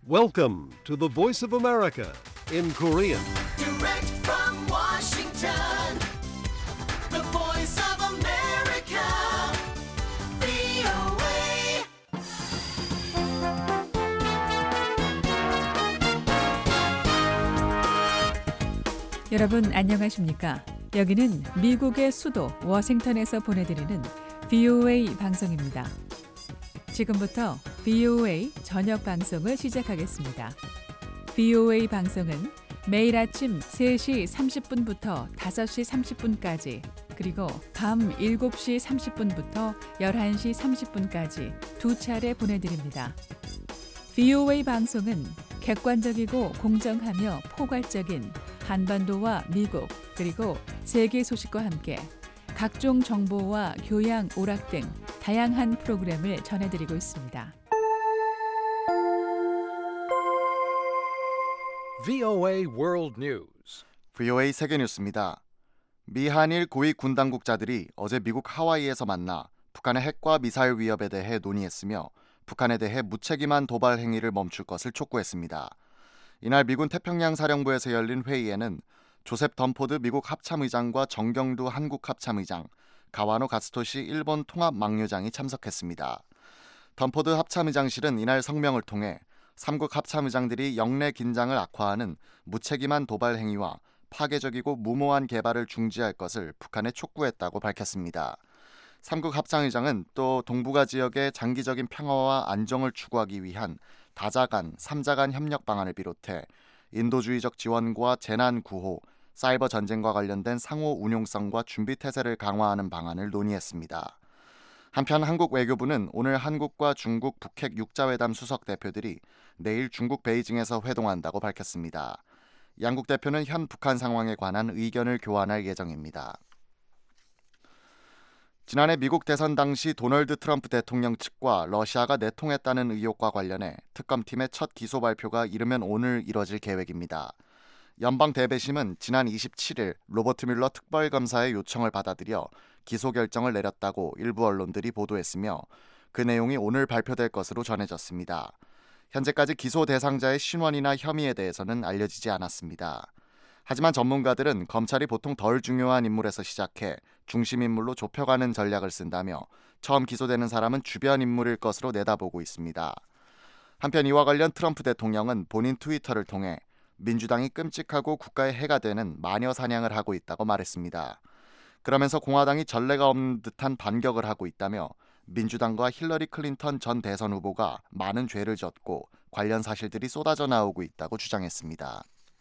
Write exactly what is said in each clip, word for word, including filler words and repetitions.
Welcome to the Voice of America in Korean. Direct from Washington, the voice of America, 브이오에이. 여러분 안녕하십니까? 여기는 미국의 수도 워싱턴에서 보내드리는 브이오에이 방송입니다. 지금부터 브이오에이 저녁 방송을 시작하겠습니다. 브이오에이 방송은 매일 아침 세 시 삼십 분부터 다섯 시 삼십 분까지 그리고 밤 일곱 시 삼십 분부터 열한 시 삼십 분까지 두 차례 보내드립니다. 브이오에이 방송은 객관적이고 공정하며 포괄적인 한반도와 미국 그리고 세계 소식과 함께 각종 정보와 교양, 오락 등 다양한 프로그램을 전해드리고 있습니다. 브이오에이 World News. 브이오에이 세계 뉴스입니다. 미 한일 고위 군 당국자들이 어제 미국 하와이에서 만나 북한의 핵과 미사일 위협에 대해 논의했으며 북한에 대해 무책임한 도발 행위를 멈출 것을 촉구했습니다. 이날 미군 태평양 사령부에서 열린 회의에는 조셉 덤포드 미국 합참의장과 정경두 한국 합참의장, 가와노 가츠토시 일본 통합망류장이 참석했습니다. 덤포드 합참의장실은 이날 성명을 통해 삼국 합참의장들이 영내 긴장을 악화하는 무책임한 도발 행위와 파괴적이고 무모한 개발을 중지할 것을 북한에 촉구했다고 밝혔습니다. 삼국 합참의장은 또 동북아 지역의 장기적인 평화와 안정을 추구하기 위한 다자간, 삼자간 협력 방안을 비롯해 인도주의적 지원과 재난 구호, 사이버 전쟁과 관련된 상호 운용성과 준비 태세를 강화하는 방안을 논의했습니다. 한편 한국 외교부는 오늘 한국과 중국 북핵 육자회담 수석 대표들이 내일 중국 베이징에서 회동한다고 밝혔습니다. 양국 대표는 현 북한 상황에 관한 의견을 교환할 예정입니다. 지난해 미국 대선 당시 도널드 트럼프 대통령 측과 러시아가 내통했다는 의혹과 관련해 특검팀의 첫 기소 발표가 이르면 오늘 이뤄질 계획입니다. 연방 대배심은 지난 이십칠 일 로버트 뮬러 특별검사의 요청을 받아들여 기소 결정을 내렸다고 일부 언론들이 보도했으며 그 내용이 오늘 발표될 것으로 전해졌습니다. 현재까지 기소 대상자의 신원이나 혐의에 대해서는 알려지지 않았습니다. 하지만 전문가들은 검찰이 보통 덜 중요한 인물에서 시작해 중심 인물로 좁혀가는 전략을 쓴다며 처음 기소되는 사람은 주변 인물일 것으로 내다보고 있습니다. 한편 이와 관련 트럼프 대통령은 본인 트위터를 통해 민주당이 끔찍하고 국가의 해가 되는 마녀 사냥을 하고 있다고 말했습니다. 그러면서 공화당이 전례가 없는 듯한 반격을 하고 있다며 민주당과 힐러리 클린턴 전 대선 후보가 많은 죄를 졌고 관련 사실들이 쏟아져 나오고 있다고 주장했습니다.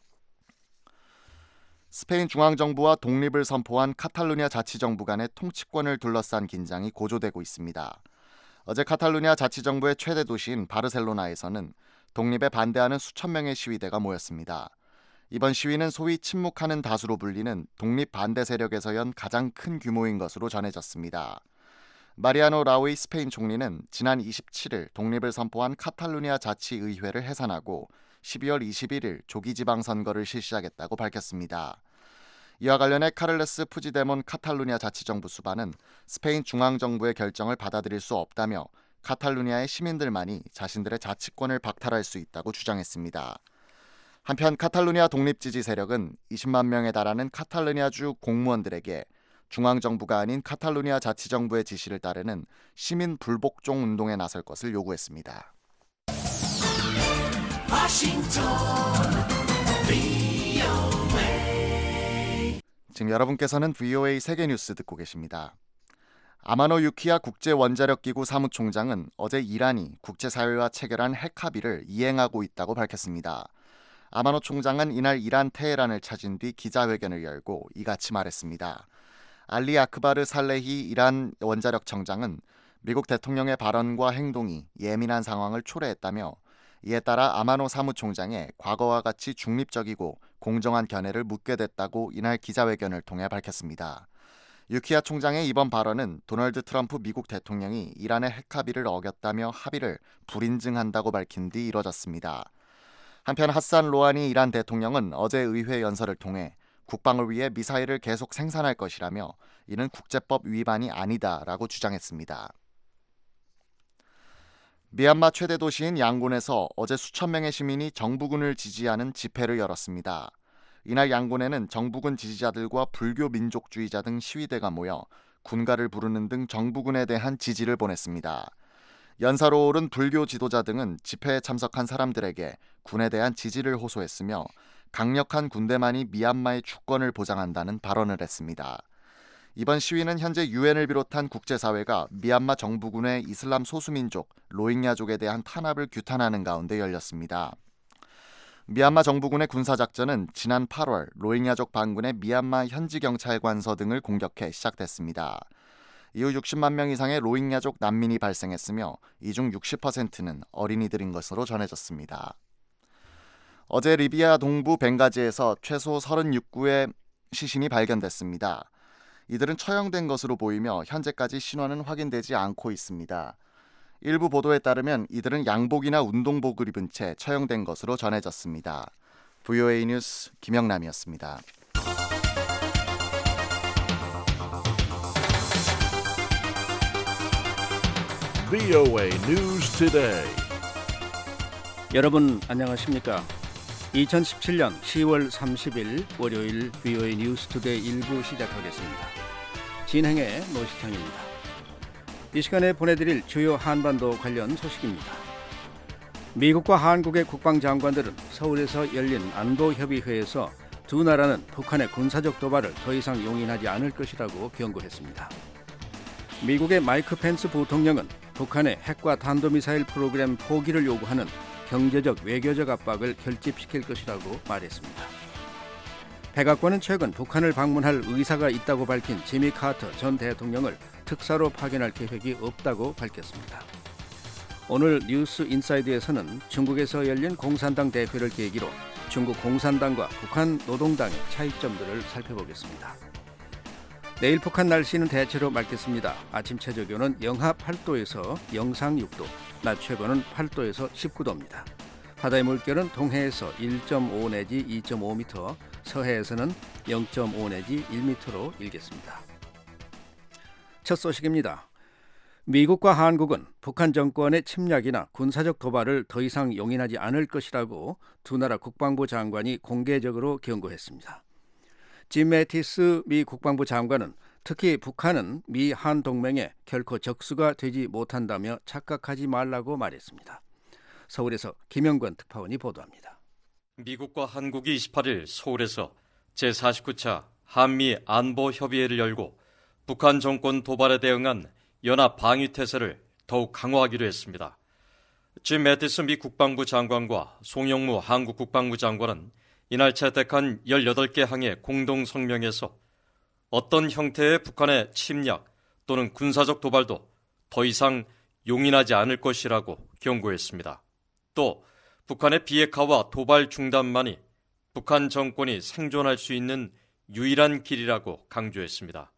스페인 중앙정부와 독립을 선포한 카탈루냐 자치정부 간의 통치권을 둘러싼 긴장이 고조되고 있습니다. 어제 카탈루냐 자치정부의 최대 도시인 바르셀로나에서는 독립에 반대하는 수천 명의 시위대가 모였습니다. 이번 시위는 소위 침묵하는 다수로 불리는 독립 반대 세력에서 연 가장 큰 규모인 것으로 전해졌습니다. 마리아노 라우이 스페인 총리는 지난 이십칠 일 독립을 선포한 카탈루냐 자치의회를 해산하고 십이월 이십일 일 조기 지방선거를 실시하겠다고 밝혔습니다. 이와 관련해 카를레스 푸지데몬 카탈루냐 자치정부 수반은 스페인 중앙정부의 결정을 받아들일 수 없다며 카탈루냐의 시민들만이 자신들의 자치권을 박탈할 수 있다고 주장했습니다. 한편 카탈루냐 독립 지지 세력은 이십만 명에 달하는 카탈루냐주 공무원들에게 중앙정부가 아닌 카탈루냐 자치정부의 지시를 따르는 시민 불복종 운동에 나설 것을 요구했습니다. 워싱턴, 브이오에이. 지금 여러분께서는 브이오에이 세계뉴스 듣고 계십니다. 아마노 유키야 국제원자력기구 사무총장은 어제 이란이 국제사회와 체결한 핵 합의를 이행하고 있다고 밝혔습니다. 아마노 총장은 이날 이란 테헤란을 찾은 뒤 기자회견을 열고 이같이 말했습니다. 알리 아크바르 살레히 이란 원자력청장은 미국 대통령의 발언과 행동이 예민한 상황을 초래했다며 이에 따라 아마노 사무총장의 과거와 같이 중립적이고 공정한 견해를 묻게 됐다고 이날 기자회견을 통해 밝혔습니다. 유키야 총장의 이번 발언은 도널드 트럼프 미국 대통령이 이란의 핵 합의를 어겼다며 합의를 불인증한다고 밝힌 뒤 이뤄졌습니다. 한편 하산 로하니 이란 대통령은 어제 의회 연설을 통해 국방을 위해 미사일을 계속 생산할 것이라며 이는 국제법 위반이 아니다라고 주장했습니다. 미얀마 최대 도시인 양곤에서 어제 수천 명의 시민이 정부군을 지지하는 집회를 열었습니다. 이날 양곤에는 정부군 지지자들과 불교 민족주의자 등 시위대가 모여 군가를 부르는 등 정부군에 대한 지지를 보냈습니다. 연사로 오른 불교 지도자 등은 집회에 참석한 사람들에게 군에 대한 지지를 호소했으며 강력한 군대만이 미얀마의 주권을 보장한다는 발언을 했습니다. 이번 시위는 현재 유엔을 비롯한 국제사회가 미얀마 정부군의 이슬람 소수민족 로힝야족에 대한 탄압을 규탄하는 가운데 열렸습니다. 미얀마 정부군의 군사작전은 지난 팔월 로힝야족 반군의 미얀마 현지경찰관서 등을 공격해 시작됐습니다. 이후 육십만 명 이상의 로힝야족 난민이 발생했으며 이 중 육십 퍼센트는 어린이들인 것으로 전해졌습니다. 어제 리비아 동부 벵가지에서 최소 서른육 구의 시신이 발견됐습니다. 이들은 처형된 것으로 보이며 현재까지 신원은 확인되지 않고 있습니다. 일부 보도에 따르면 이들은 양복이나 운동복을 입은 채 처형된 것으로 전해졌습니다. 브이오에이 뉴스 김영남이었습니다. 브이오에이 News Today. 여러분 안녕하십니까? 이천십칠 년 시월 삼십일 월요일 브이오에이 뉴스 투데이 일 부 시작하겠습니다. 진행의 노식형입니다. 이 시간에 보내드릴 주요 한반도 관련 소식입니다. 미국과 한국의 국방장관들은 서울에서 열린 안보협의회에서 두 나라는 북한의 군사적 도발을 더 이상 용인하지 않을 것이라고 경고했습니다. 미국의 마이크 펜스 부통령은 북한의 핵과 탄도미사일 프로그램 포기를 요구하는 경제적 외교적 압박을 결집시킬 것이라고 말했습니다. 백악관은 최근 북한을 방문할 의사가 있다고 밝힌 지미 카터 전 대통령을 특사로 파견할 계획이 없다고 밝혔습니다. 오늘 뉴스 인사이드에서는 중국에서 열린 공산당 대회를 계기로 중국 공산당과 북한 노동당의 차이점들을 살펴보겠습니다. 내일 북한 날씨는 대체로 맑겠습니다. 아침 최저기온은 영하 팔 도에서 영상 육 도, 낮 최고는 팔 도에서 십구 도입니다. 바다의 물결은 동해에서 일 점 오 내지 이 점 오 미터, 서해에서는 영 점 오 내지 일 미터로 일겠습니다. 첫 소식입니다. 미국과 한국은 북한 정권의 침략이나 군사적 도발을 더 이상 용인하지 않을 것이라고 두 나라 국방부 장관이 공개적으로 경고했습니다. 짐 매티스 미 국방부 장관은 특히 북한은 미 한 동맹에 결코 적수가 되지 못한다며 착각하지 말라고 말했습니다. 서울에서 김영권 특파원이 보도합니다. 미국과 한국이 이십팔 일 서울에서 제사십구 차 한미 안보협의회를 열고 북한 정권 도발에 대응한 연합 방위태세를 더욱 강화하기로 했습니다. 짐 매티스 미 국방부 장관과 송영무 한국 국방부 장관은 이날 채택한 열여덟 개 항의 공동 성명에서 어떤 형태의 북한의 침략 또는 군사적 도발도 더 이상 용인하지 않을 것이라고 경고했습니다. 또 북한의 비핵화와 도발 중단만이 북한 정권이 생존할 수 있는 유일한 길이라고 강조했습니다.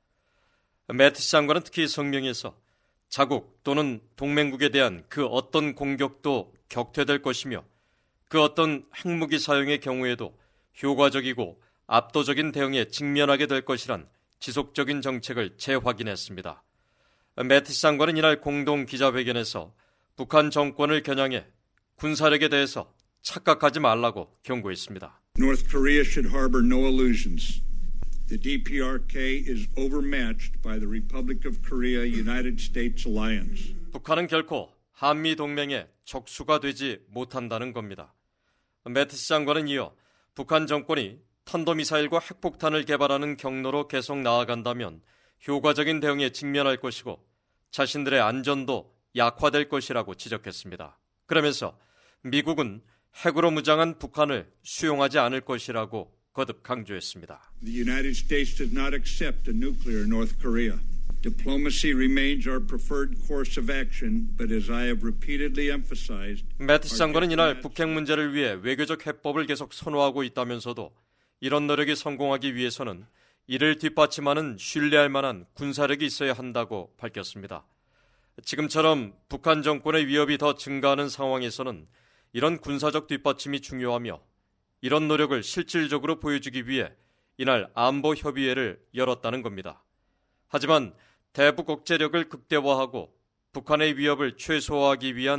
매티스 장관은 특히 성명에서 자국 또는 동맹국에 대한 그 어떤 공격도 격퇴될 것이며 그 어떤 핵무기 사용의 경우에도 효과적이고 압도적인 대응에 직면하게 될 것이란 지속적인 정책을 재확인했습니다. 매티스 장관은 이날 공동 기자회견에서 북한 정권을 겨냥해 군사력에 대해서 착각하지 말라고 경고했습니다. North Korea should harbor no illusions. The 디피아르케이 is overmatched by the Republic of Korea United States alliance. 북한은 결코 한미 동맹의 적수가 되지 못한다는 겁니다. 매티스 장관은 이어 북한 정권이 탄도미사일과 핵폭탄을 개발하는 경로로 계속 나아간다면 효과적인 대응에 직면할 것이고 자신들의 안전도 약화될 것이라고 지적했습니다. 그러면서 미국은 핵으로 무장한 북한을 수용하지 않을 것이라고 거듭 강조했습니다. The United States does not accept a nuclear North Korea. Diplomacy remains our preferred course of action, but as I have repeatedly emphasized, 매티스 장관은 이날 북핵 문제를 위해 외교적 해법을 계속 선호하고 있다면서도 이런 노력이 성공하기 위해서는 이를 뒷받침하는 신뢰할 만한 군사력이 있어야 한다고 밝혔습니다. 지금처럼 북한 정권의 위협이 더 증가하는 상황에서는 이런 군사적 뒷받침이 중요하며 이런 노력을 실질적으로 보여주기 위해 이날 안보협의회를 열었다는 겁니다. 하지만 대북 억제력을 극대화하고 북한의 위협을 최소화하기 위한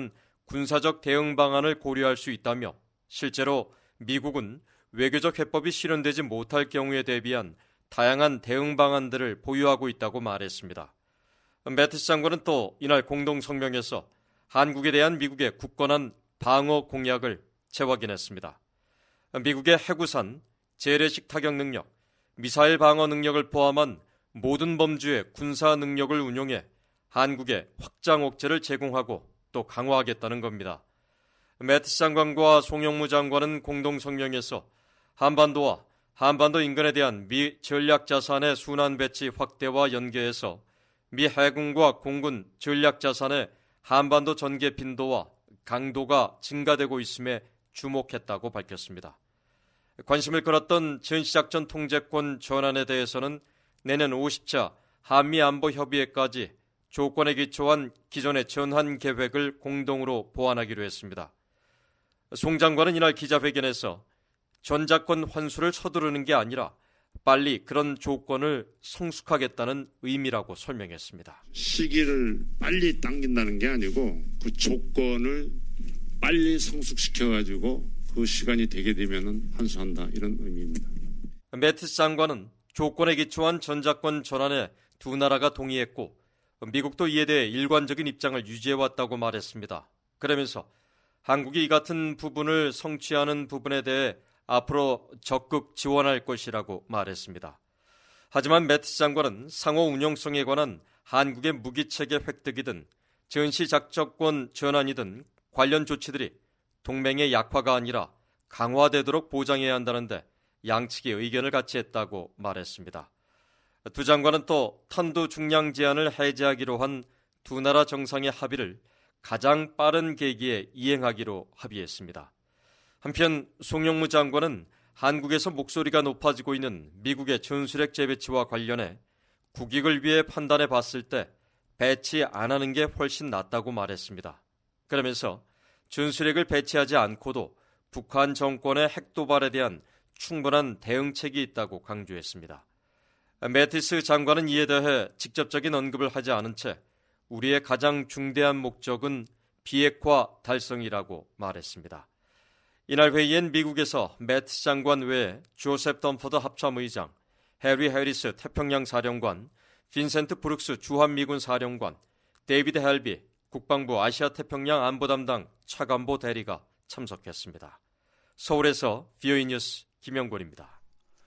군사적 대응 방안을 고려할 수 있다며 실제로 미국은 외교적 해법이 실현되지 못할 경우에 대비한 다양한 대응 방안들을 보유하고 있다고 말했습니다. 매티스 장관은 또 이날 공동 성명에서 한국에 대한 미국의 굳건한 방어 공약을 재확인했습니다. 미국의 해구산, 재래식 타격 능력, 미사일 방어 능력을 포함한 모든 범주의 군사 능력을 운용해 한국에 확장 억제를 제공하고 또 강화하겠다는 겁니다. 매티스 장관과 송영무 장관은 공동 성명에서 한반도와 한반도 인근에 대한 미 전략 자산의 순환 배치 확대와 연계해서 미 해군과 공군 전략 자산의 한반도 전개 빈도와 강도가 증가되고 있음에 주목했다고 밝혔습니다. 관심을 끌었던 전시작전 통제권 전환에 대해서는 내년 오십 차 한미안보협의회까지 조건에 기초한 기존의 전환 계획을 공동으로 보완하기로 했습니다. 송 장관은 이날 기자회견에서 전작권 환수를 서두르는 게 아니라 빨리 그런 조건을 성숙하겠다는 의미라고 설명했습니다. 시기를 빨리 당긴다는 게 아니고 그 조건을 빨리 성숙시켜가지고 그 시간이 되게 되면 환수한다, 이런 의미입니다. 매티스 장관은 조건에 기초한 전작권 전환에 두 나라가 동의했고 미국도 이에 대해 일관적인 입장을 유지해왔다고 말했습니다. 그러면서 한국이 이 같은 부분을 성취하는 부분에 대해 앞으로 적극 지원할 것이라고 말했습니다. 하지만 매티스 장관은 상호 운용성에 관한 한국의 무기체계 획득이든 전시작전권 전환이든 관련 조치들이 동맹의 약화가 아니라 강화되도록 보장해야 한다는데 양측이 의견을 같이 했다고 말했습니다. 두 장관은 또 탄두 중량 제한을 해제하기로 한 두 나라 정상의 합의를 가장 빠른 계기에 이행하기로 합의했습니다. 한편 송영무 장관은 한국에서 목소리가 높아지고 있는 미국의 전술핵 재배치와 관련해 국익을 위해 판단해 봤을 때 배치 안 하는 게 훨씬 낫다고 말했습니다. 그러면서 전술핵을 배치하지 않고도 북한 정권의 핵 도발에 대한 충분한 대응책이 있다고 강조했습니다. 매티스 장관은 이에 대해 직접적인 언급을 하지 않은 채 우리의 가장 중대한 목적은 비핵화 달성이라고 말했습니다. 이날 회의엔 미국에서 매티스 장관 외에 조셉 덤퍼드 합참의장, 해리 해리스 태평양 사령관, 빈센트 브룩스 주한미군 사령관, 데이비드 헬비 국방부 아시아 태평양 안보 담당 차관보 대리가 참석했습니다. 서울에서 비오이 뉴스 김영권입니다.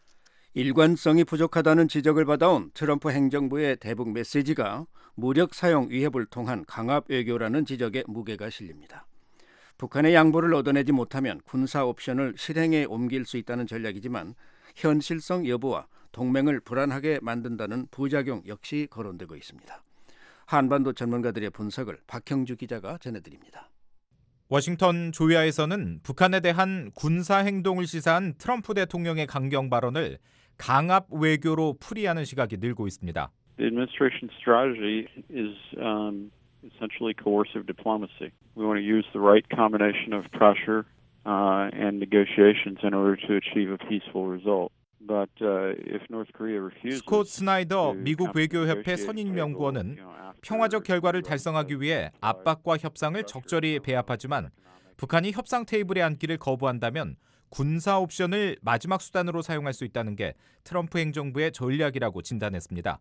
일관성이 부족하다는 지적을 받아온 트럼프 행정부의 대북 메시지가 무력 사용 위협을 통한 강압 외교라는 지적에 무게가 실립니다. 북한의 양보를 얻어내지 못하면 군사 옵션을 실행에 옮길 수 있다는 전략이지만 현실성 여부와 동맹을 불안하게 만든다는 부작용 역시 거론되고 있습니다. 한반도 전문가들의 분석을 박형주 기자가 전해드립니다. 워싱턴 조야에서는 북한에 대한 군사 행동을 시사한 트럼프 대통령의 강경 발언을 강압 외교로 풀이하는 시각이 늘고 있습니다. The administration's strategy is um, essentially coercive diplomacy. We want to use the right combination of pressure uh, and negotiations in order to achieve a peaceful result. But uh, if North Korea refuses, 스콧 스나이더 미국 외교협회 선임연구원은 평화적 결과를 달성하기 위해 압박과 협상을 적절히 배합하지만 북한이 협상 테이블에 앉기를 거부한다면 군사 옵션을 마지막 수단으로 사용할 수 있다는 게 트럼프 행정부의 전략이라고 진단했습니다.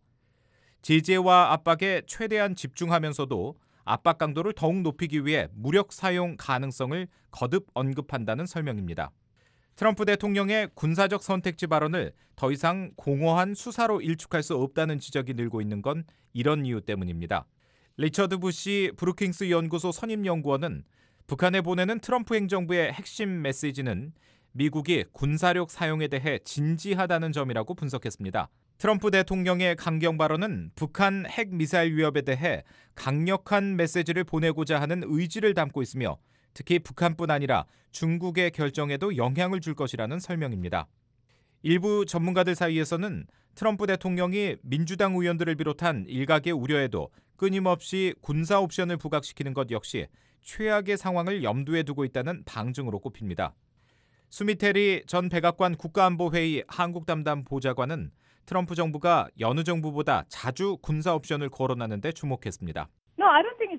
제재와 압박에 최대한 집중하면서도 압박 강도를 더욱 높이기 위해 무력 사용 가능성을 거듭 언급한다는 설명입니다. 트럼프 대통령의 군사적 선택지 발언을 더 이상 공허한 수사로 일축할 수 없다는 지적이 늘고 있는 건 이런 이유 때문입니다. 리처드 부시 브루킹스 연구소 선임연구원은 북한에 보내는 트럼프 행정부의 핵심 메시지는 미국이 군사력 사용에 대해 진지하다는 점이라고 분석했습니다. 트럼프 대통령의 강경 발언은 북한 핵 미사일 위협에 대해 강력한 메시지를 보내고자 하는 의지를 담고 있으며 특히 북한뿐 아니라 중국의 결정에도 영향을 줄 것이라는 설명입니다. 일부 전문가들 사이에서는 트럼프 대통령이 민주당 의원들을 비롯한 일각의 우려에도 끊임없이 군사 옵션을 부각시키는 것 역시 최악의 상황을 염두에 두고 있다는 방증으로 꼽힙니다. 수미테리 전 백악관 국가안보회의 한국 담당 보좌관은 트럼프 정부가 여느 정부보다 자주 군사 옵션을 거론하는 데 주목했습니다. No, I don't think it's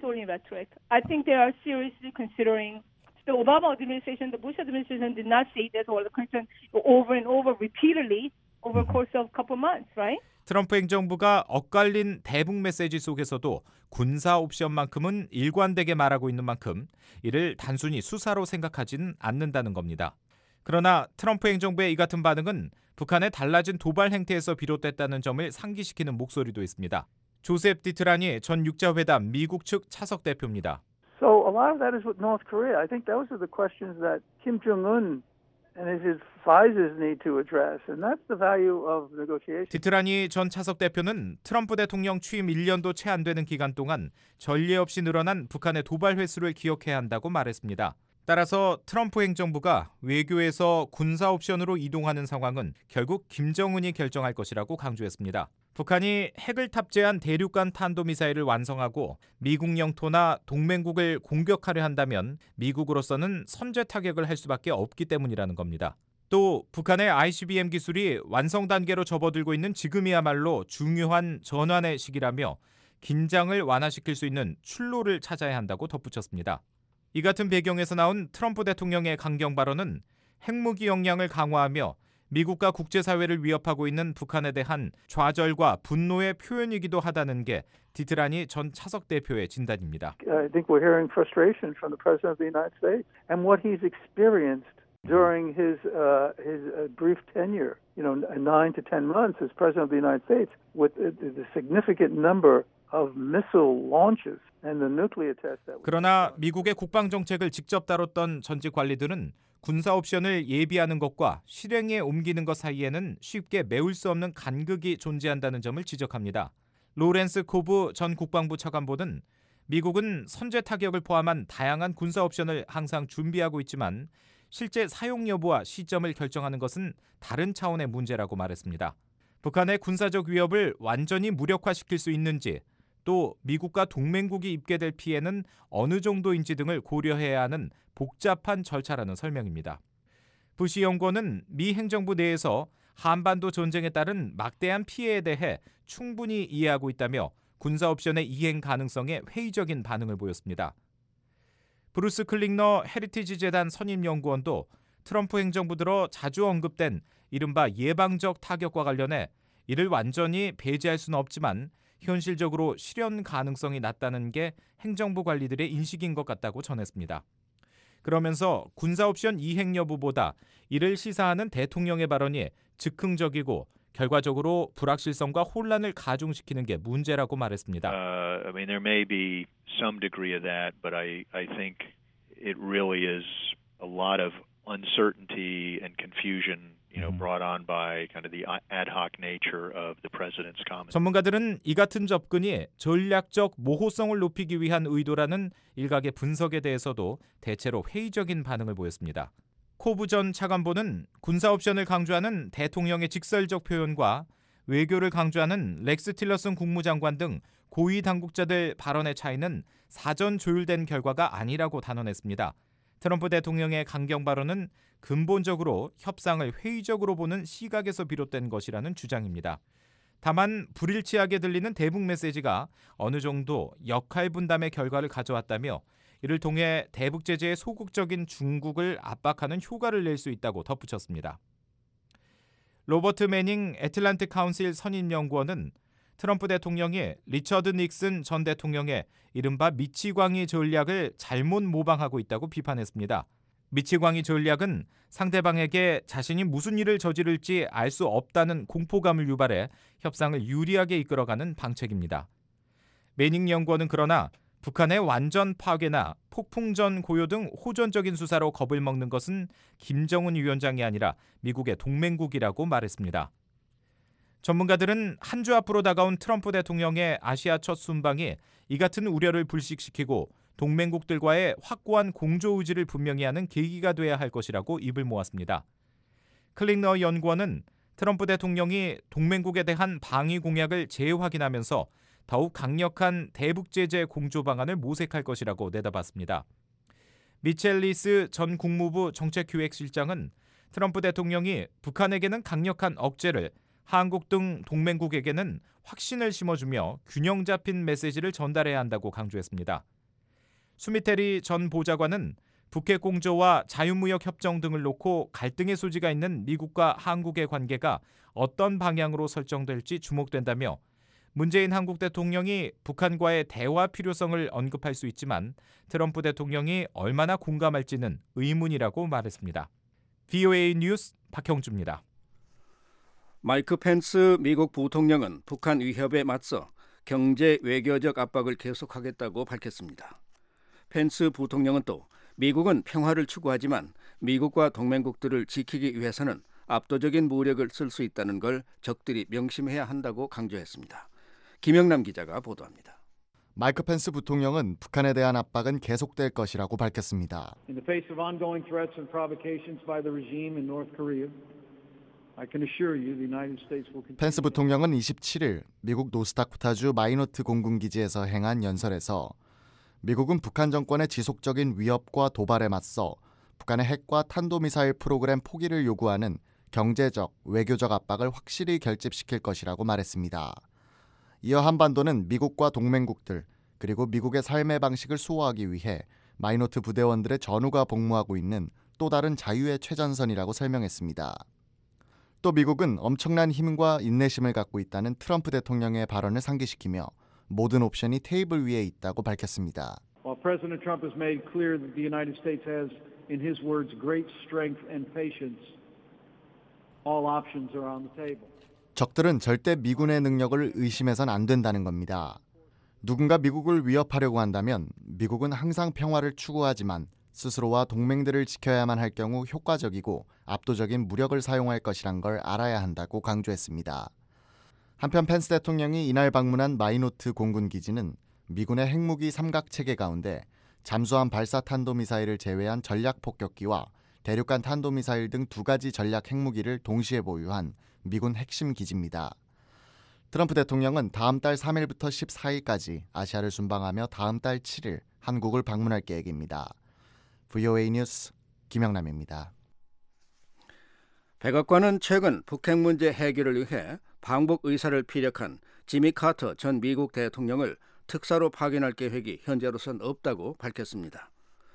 isn't only rhetoric. I think they are seriously considering. The Obama administration, the Bush administration did not say this, or the Clinton over and over repeatedly over the course of a couple months, right? 트럼프 행정부가 엇갈린 대북 메시지 속에서도 군사 옵션만큼은 일관되게 말하고 있는 만큼 이를 단순히 수사로 생각하지는 않는다는 겁니다. 그러나 트럼프 행정부의 이 같은 반응은 북한의 달라진 도발 행태에서 비롯됐다는 점을 상기시키는 목소리도 있습니다. 조셉 디트라니 전 육자회담 미국 측 차석 대표입니다. So a lot of that is with North Korea. I think those are the questions that Kim Jong-un and his advisors need to address, and that's the value of negotiation. 디트라니 전 차석 대표는 트럼프 대통령 취임 일 년도 채 안 되는 기간 동안 전례 없이 늘어난 북한의 도발 횟수를 기억해야 한다고 말했습니다. 따라서 트럼프 행정부가 외교에서 군사 옵션으로 이동하는 상황은 결국 김정은이 결정할 것이라고 강조했습니다. 북한이 핵을 탑재한 대륙간 탄도미사일을 완성하고 미국 영토나 동맹국을 공격하려 한다면 미국으로서는 선제 타격을 할 수밖에 없기 때문이라는 겁니다. 또 북한의 아이씨비엠 기술이 완성 단계로 접어들고 있는 지금이야말로 중요한 전환의 시기라며 긴장을 완화시킬 수 있는 출로를 찾아야 한다고 덧붙였습니다. 이 같은 배경에서 나온 트럼프 대통령의 강경 발언은 핵무기 역량을 강화하며 미국과 국제사회를 위협하고 있는 북한에 대한 좌절과 분노의 표현이기도 하다는 게 디트라니 전 차석 대표의 진단입니다. I think we're hearing frustration from the President of the United States and what he's experienced during his uh, his uh, brief tenure, you know, nine to ten months as President of the United States, with the, the significant number of missile launches and the nuclear tests that. 그러나 미국의 국방 정책을 직접 다뤘던 전직 관리들은 군사 옵션을 예비하는 것과 실행에 옮기는 것 사이에는 쉽게 메울 수 없는 간극이 존재한다는 점을 지적합니다. 로렌스 코브 전 국방부 차관보는 미국은 선제 타격을 포함한 다양한 군사 옵션을 항상 준비하고 있지만 실제 사용 여부와 시점을 결정하는 것은 다른 차원의 문제라고 말했습니다. 북한의 군사적 위협을 완전히 무력화시킬 수 있는지, 또 미국과 동맹국이 입게 될 피해는 어느 정도인지 등을 고려해야 하는 복잡한 절차라는 설명입니다. 부시 연구원은 미 행정부 내에서 한반도 전쟁에 따른 막대한 피해에 대해 충분히 이해하고 있다며 군사 옵션의 이행 가능성에 회의적인 반응을 보였습니다. 브루스 클링너 헤리티지 재단 선임 연구원도 트럼프 행정부 들어 자주 언급된 이른바 예방적 타격과 관련해 이를 완전히 배제할 수는 없지만 현실적으로 실현 가능성이 낮다는 게 행정부 관리들의 인식인 것 같다고 전했습니다. 그러면서 군사 옵션 이행 여부보다 이를 시사하는 대통령의 발언이 즉흥적이고 결과적으로 불확실성과 혼란을 가중시키는 게 문제라고 말했습니다. Uh, I mean, there may be some degree of that, but I, I think it really is a lot of uncertainty and confusion, you know, brought on by kind of the ad hoc nature of the president's comments. 전문가들은 이 같은 접근이 전략적 모호성을 높이기 위한 의도라는 일각의 분석에 대해서도 대체로 회의적인 반응을 보였습니다. 코브 전 차관보는 군사 옵션을 강조하는 대통령의 직설적 표현과 외교를 강조하는 렉스 틸러슨 국무장관 등 고위 당국자들 발언의 차이는 사전 조율된 결과가 아니라고 단언했습니다. 트럼프 대통령의 강경 발언은 근본적으로 협상을 회의적으로 보는 시각에서 비롯된 것이라는 주장입니다. 다만 불일치하게 들리는 대북 메시지가 어느 정도 역할 분담의 결과를 가져왔다며 이를 통해 대북 제재에 소극적인 중국을 압박하는 효과를 낼 수 있다고 덧붙였습니다. 로버트 매닝 애틀랜틱 카운실 선임 연구원은 트럼프 대통령이 리처드 닉슨 전 대통령의 이른바 미치광이 전략을 잘못 모방하고 있다고 비판했습니다. 미치광이 전략은 상대방에게 자신이 무슨 일을 저지를지 알 수 없다는 공포감을 유발해 협상을 유리하게 이끌어가는 방책입니다. 매닝 연구원은 그러나 북한의 완전 파괴나 폭풍전 고요 등 호전적인 수사로 겁을 먹는 것은 김정은 위원장이 아니라 미국의 동맹국이라고 말했습니다. 전문가들은 한 주 앞으로 다가온 트럼프 대통령의 아시아 첫 순방이 이 같은 우려를 불식시키고 동맹국들과의 확고한 공조 의지를 분명히 하는 계기가 돼야 할 것이라고 입을 모았습니다. 클링너 연구원은 트럼프 대통령이 동맹국에 대한 방위 공약을 재확인하면서 더욱 강력한 대북 제재 공조 방안을 모색할 것이라고 내다봤습니다. 미첼 리스 전 국무부 정책기획실장은 트럼프 대통령이 북한에게는 강력한 억제를, 한국 등 동맹국에게는 확신을 심어주며 균형 잡힌 메시지를 전달해야 한다고 강조했습니다. 수미테리 전 보좌관은 북핵 공조와 자유무역 협정 등을 놓고 갈등의 소지가 있는 미국과 한국의 관계가 어떤 방향으로 설정될지 주목된다며 문재인 한국 대통령이 북한과의 대화 필요성을 언급할 수 있지만 트럼프 대통령이 얼마나 공감할지는 의문이라고 말했습니다. 브이오에이 뉴스 박형주입니다. 마이크 펜스 미국 부통령은 북한 위협에 맞서 경제 외교적 압박을 계속하겠다고 밝혔습니다. 펜스 부통령은 또 미국은 평화를 추구하지만 미국과 동맹국들을 지키기 위해서는 압도적인 무력을 쓸 수 있다는 걸 적들이 명심해야 한다고 강조했습니다. 김영남 기자가 보도합니다. 마이크 펜스 부통령은 북한에 대한 압박은 계속될 것이라고 밝혔습니다. In the face of ongoing threats and provocations by the regime in North Korea, I can assure you the United States will continue. 펜스 부통령은 이십칠일 미국 노스다코타주 마이노트 공군기지에서 행한 연설에서 미국은 북한 정권의 지속적인 위협과 도발에 맞서 북한의 핵과 탄도미사일 프로그램 포기를 요구하는 경제적, 외교적 압박을 확실히 결집시킬 것이라고 말했습니다. 이어 한반도는 미국과 동맹국들 그리고 미국의 삶의 방식을 수호하기 위해 마이노트 부대원들의 전우가 복무하고 있는 또 다른 자유의 최전선이라고 설명했습니다. 또 미국은 엄청난 힘과 인내심을 갖고 있다는 트럼프 대통령의 발언을 상기시키며 모든 옵션이 테이블 위에 있다고 밝혔습니다. While President Trump has made clear that the United States has, in his words, great strength and patience, all options are on the table. 적들은 절대 미군의 능력을 의심해선 안 된다는 겁니다. 누군가 미국을 위협하려고 한다면 미국은 항상 평화를 추구하지만 스스로와 동맹들을 지켜야만 할 경우 효과적이고 압도적인 무력을 사용할 것이란 걸 알아야 한다고 강조했습니다. 한편 펜스 대통령이 이날 방문한 마이노트 공군기지는 미군의 핵무기 삼각체계 가운데 잠수함 발사 탄도미사일을 제외한 전략폭격기와 대륙간 탄도미사일 등 두 가지 전략 핵무기를 동시에 보유한 미군 핵심 기지입니다. 트럼프 대통령은 다음 달 삼일부터 십사일까지 아시아를 순방하며 다음 달 칠일 한국을 방문할 계획입니다. 브이오에이 뉴스 김영남입니다. 백악관은 최근 북핵 문제 해결을 위해 방북 의사를 피력한 지미 카터 전 미국 대통령을 특사로 파견할 계획이 현재로선 없다고 밝혔습니다.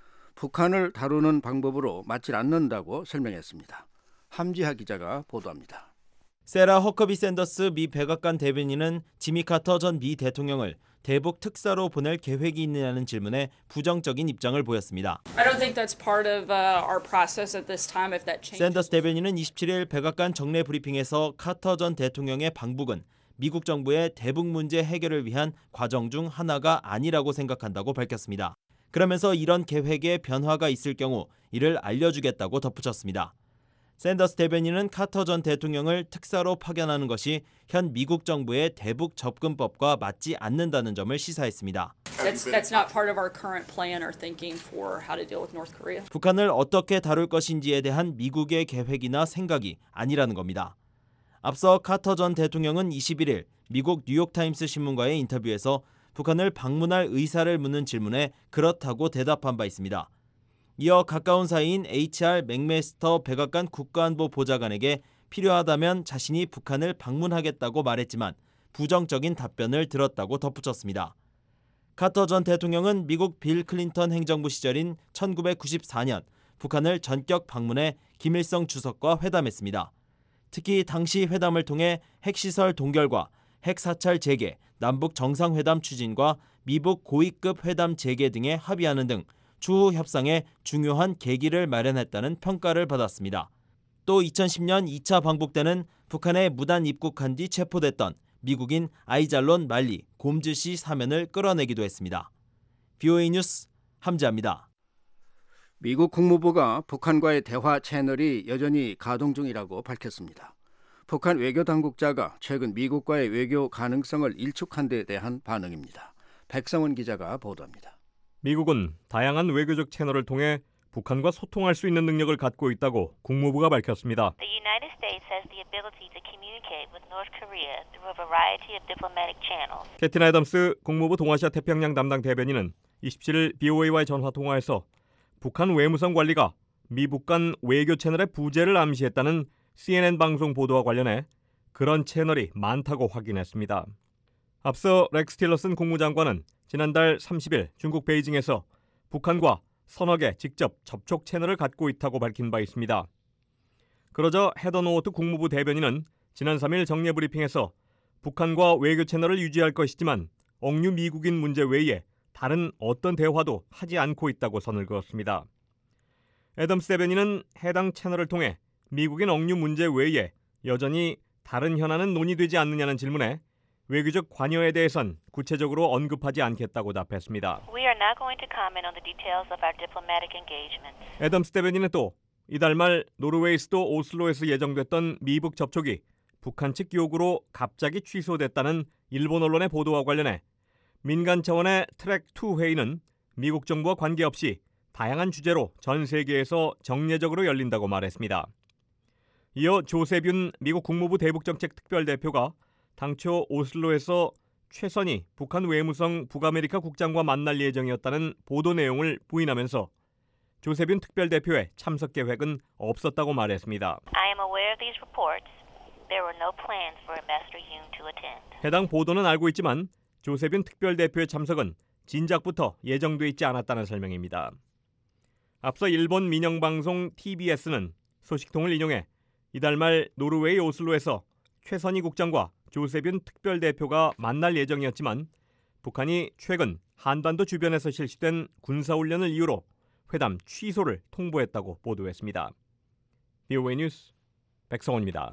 북한을 다루는 방법으로 맞질 않는다고 설명했습니다. 함지하 기자가 보도합니다. 세라 허커비 샌더스 미 백악관 대변인은 지미 카터 전 미 대통령을 대북 특사로 보낼 계획이 있느냐는 질문에 부정적인 입장을 보였습니다. I don't think that's part of uh, our process at this time. If that changes. 샌더스 대변인은 이십칠일 백악관 정례 브리핑에서 카터 전 대통령의 방북은 미국 정부의 대북 문제 해결을 위한 과정 중 하나가 아니라고 생각한다고 밝혔습니다. 그러면서 이런 계획에 변화가 있을 경우 이를 알려주겠다고 덧붙였습니다. 샌더스 대변인은 카터 전 대통령을 특사로 파견하는 것이 현 미국 정부의 대북 접근법과 맞지 않는다는 점을 시사했습니다. That's, that's not part of our current plan or thinking for how to deal with North Korea. 북한을 어떻게 다룰 것인지에 대한 미국의 계획이나 생각이 아니라는 겁니다. 앞서 카터 전 대통령은 이십일일 미국 뉴욕타임스 신문과의 인터뷰에서 북한을 방문할 의사를 묻는 질문에 그렇다고 대답한 바 있습니다. 이어 가까운 사이인 에이치알 맥메스터 백악관 국가안보 보좌관에게 필요하다면 자신이 북한을 방문하겠다고 말했지만 부정적인 답변을 들었다고 덧붙였습니다. 카터 전 대통령은 미국 빌 클린턴 행정부 시절인 천구백구십사년 북한을 전격 방문해 김일성 주석과 회담했습니다. 특히 당시 회담을 통해 핵시설 동결과 핵사찰 재개, 남북 정상회담 추진과 미북 고위급 회담 재개 등에 합의하는 등 추후 협상에 중요한 계기를 마련했다는 평가를 받았습니다. 또 이천십년 이차 방북 때는 북한에 무단 입국한 뒤 체포됐던 미국인 아이잘론 말리 곰즈시 사면을 끌어내기도 했습니다. 브이오에이 뉴스 함지아입니다. 미국 국무부가 북한과의 대화 채널이 여전히 가동 중이라고 밝혔습니다. 북한 외교당국자가 최근 미국과의 외교 가능성을 일축한 데 대한 반응입니다. 백성원 기자가 보도합니다. 미국은 다양한 외교적 채널을 통해 북한과 소통할 수 있는 능력을 갖고 있다고 국무부가 밝혔습니다. The United States has the ability to communicate with North Korea through a variety of diplomatic channels. 캐틴 애덤스 국무부 동아시아 태평양 담당 대변인은 이십칠일 브이오에이와의 전화 통화에서 북한 외무성 관리가 미북 간 외교 채널의 부재를 암시했다는 씨엔엔 방송 보도와 관련해 그런 채널이 많다고 확인했습니다. 앞서 렉스 틸러슨 국무장관은 지난달 삼십일 중국 베이징에서 북한과 서너 개 직접 접촉 채널을 갖고 있다고 밝힌 바 있습니다. 그러자 헤더 노어트 국무부 대변인은 지난 삼 일 정례 브리핑에서 북한과 외교 채널을 유지할 것이지만 억류 미국인 문제 외에 다른 어떤 대화도 하지 않고 있다고 선을 그었습니다. 애덤스 대변인은 해당 채널을 통해 미국인 억류 문제 외에 여전히 다른 현안은 논의되지 않느냐는 질문에 외교적 관여에 대해선 구체적으로 언급하지 않겠다고 답했습니다. We are not going to comment on the details of our diplomatic engagements. 애덤스 대변인은 또 이달 말 노르웨이 수도 오슬로에서 예정됐던 미북 접촉이 북한 측 요구로 갑자기 취소됐다는 일본 언론의 보도와 관련해 민간 차원의 트랙 투 회의는 미국 정부와 관계없이 다양한 주제로 전 세계에서 정례적으로 열린다고 말했습니다. 이어 조세뷴 미국 국무부 대북정책 특별대표가 당초 오슬로에서 최선희 북한 외무성 북아메리카 국장과 만날 예정이었다는 보도 내용을 부인하면서 조세뷴 특별대표의 참석 계획은 없었다고 말했습니다. I am aware of these reports. There were no plans for Ambassador Yoon to attend. 해당 보도는 알고 있지만 조세뷴 특별대표의 참석은 진작부터 예정돼 있지 않았다는 설명입니다. 앞서 일본 민영방송 티비에스는 소식통을 인용해 이달 말 노르웨이 오슬로에서 최선희 국장과 조세뷴 특별대표가 만날 예정이었지만 북한이 최근 한반도 주변에서 실시된 군사훈련을 이유로 회담 취소를 통보했다고 보도했습니다. 비오에이 뉴스 백성원입니다.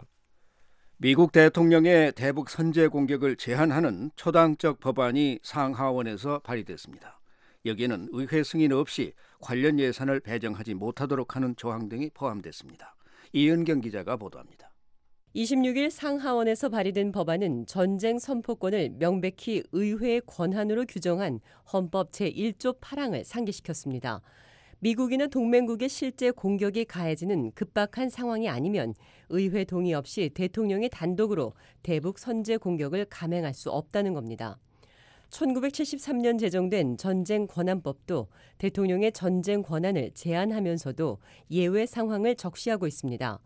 미국 대통령의 대북 선제 공격을 제한하는 초당적 법안이 상하원에서 발의됐습니다. 여기에는 의회 승인 없이 관련 예산을 배정하지 못하도록 하는 조항 등이 포함됐습니다. 이은경 기자가 보도합니다. 이십육 일 상하원에서 발의된 법안은 전쟁 선포권을 명백히 의회의 권한으로 규정한 헌법 제일 조 팔 항을 상기시켰습니다. 미국이나 동맹국의 실제 공격이 가해지는 급박한 상황이 아니면 의회 동의 없이 대통령이 단독으로 대북 선제 공격을 감행할 수 없다는 겁니다. 천구백칠십삼 년 제정된 전쟁 권한법도 대통령의 전쟁 권한을 제한하면서도 예외 상황을 적시하고 있습니다.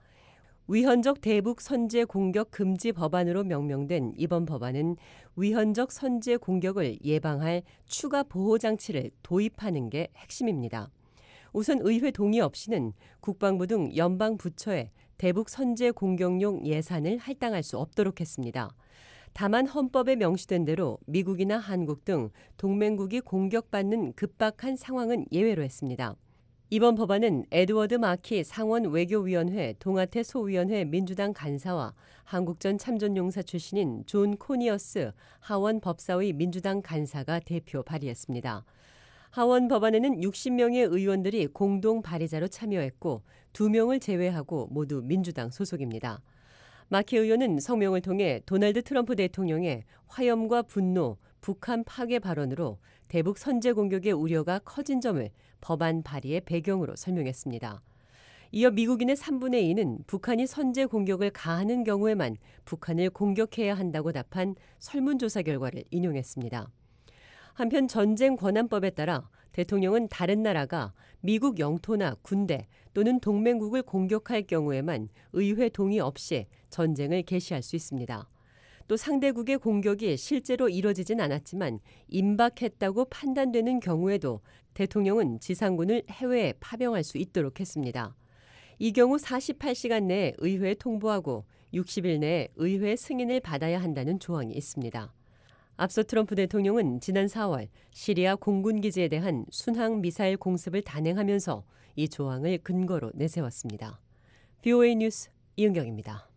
위헌적 대북 선제 공격 금지 법안으로 명명된 이번 법안은 위헌적 선제 공격을 예방할 추가 보호 장치를 도입하는 게 핵심입니다. 우선 의회 동의 없이는 국방부 등 연방 부처에 대북 선제 공격용 예산을 할당할 수 없도록 했습니다. 다만 헌법에 명시된 대로 미국이나 한국 등 동맹국이 공격받는 급박한 상황은 예외로 했습니다. 이번 법안은 에드워드 마키 상원 외교위원회 동아태 소위원회 민주당 간사와 한국 전 참전용사 출신인 존 코니어스 하원 법사위 민주당 간사가 대표 발의했습니다. 하원 법안에는 육십 명의 의원들이 공동 발의자로 참여했고 두 명을 제외하고 모두 민주당 소속입니다. 마키 의원은 성명을 통해 도널드 트럼프 대통령의 화염과 분노, 북한 파괴 발언으로 대북 선제 공격의 우려가 커진 점을 법안 발의의 배경으로 설명했습니다. 이어 미국인의 삼분의 이는 북한이 선제 공격을 가하는 경우에만 북한을 공격해야 한다고 답한 설문조사 결과를 인용했습니다. 한편 전쟁 권한법에 따라 대통령은 다른 나라가 미국 영토나 군대 또는 동맹국을 공격할 경우에만 의회 동의 없이 전쟁을 개시할 수 있습니다. 또 상대국의 공격이 실제로 이뤄지진 않았지만 임박했다고 판단되는 경우에도 대통령은 지상군을 해외에 파병할 수 있도록 했습니다. 이 경우 사십팔 시간 내에 의회에 통보하고 육십 일 내에 의회 승인을 받아야 한다는 조항이 있습니다. 앞서 트럼프 대통령은 지난 사월 시리아 공군기지에 대한 순항 미사일 공습을 단행하면서 이 조항을 근거로 내세웠습니다. 비오에이 뉴스 이은경입니다.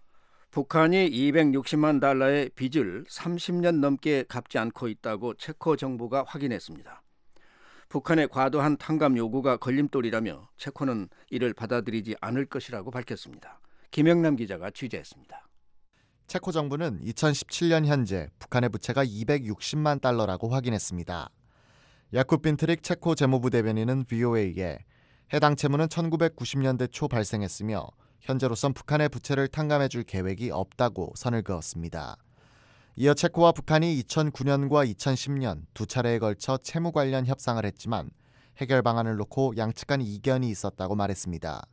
북한이 이백육십만 달러의 빚을 삼십 년 넘게 갚지 않고 있다고 체코 정부가 확인했습니다. 북한의 과도한 탕감 요구가 걸림돌이라며 체코는 이를 받아들이지 않을 것이라고 밝혔습니다. 김영남 기자가 취재했습니다. 체코 정부는 이천십칠 년 현재 북한의 부채가 이백육십만 달러라고 확인했습니다. 야쿠브 빈트릭 체코 재무부 대변인은 비오에이에 해당 채무는 천구백구십 년대 초 발생했으며 현재로선 북한의 부채를 탕감해줄 계획이 없다고 선을 그었습니다. 이어 체코와 북한이 이천구 년과 이천십 년 두 차례에 걸쳐 채무 관련 협상을 했지만 해결 방안을 놓고 양측 간 이견이 있었다고 말했습니다.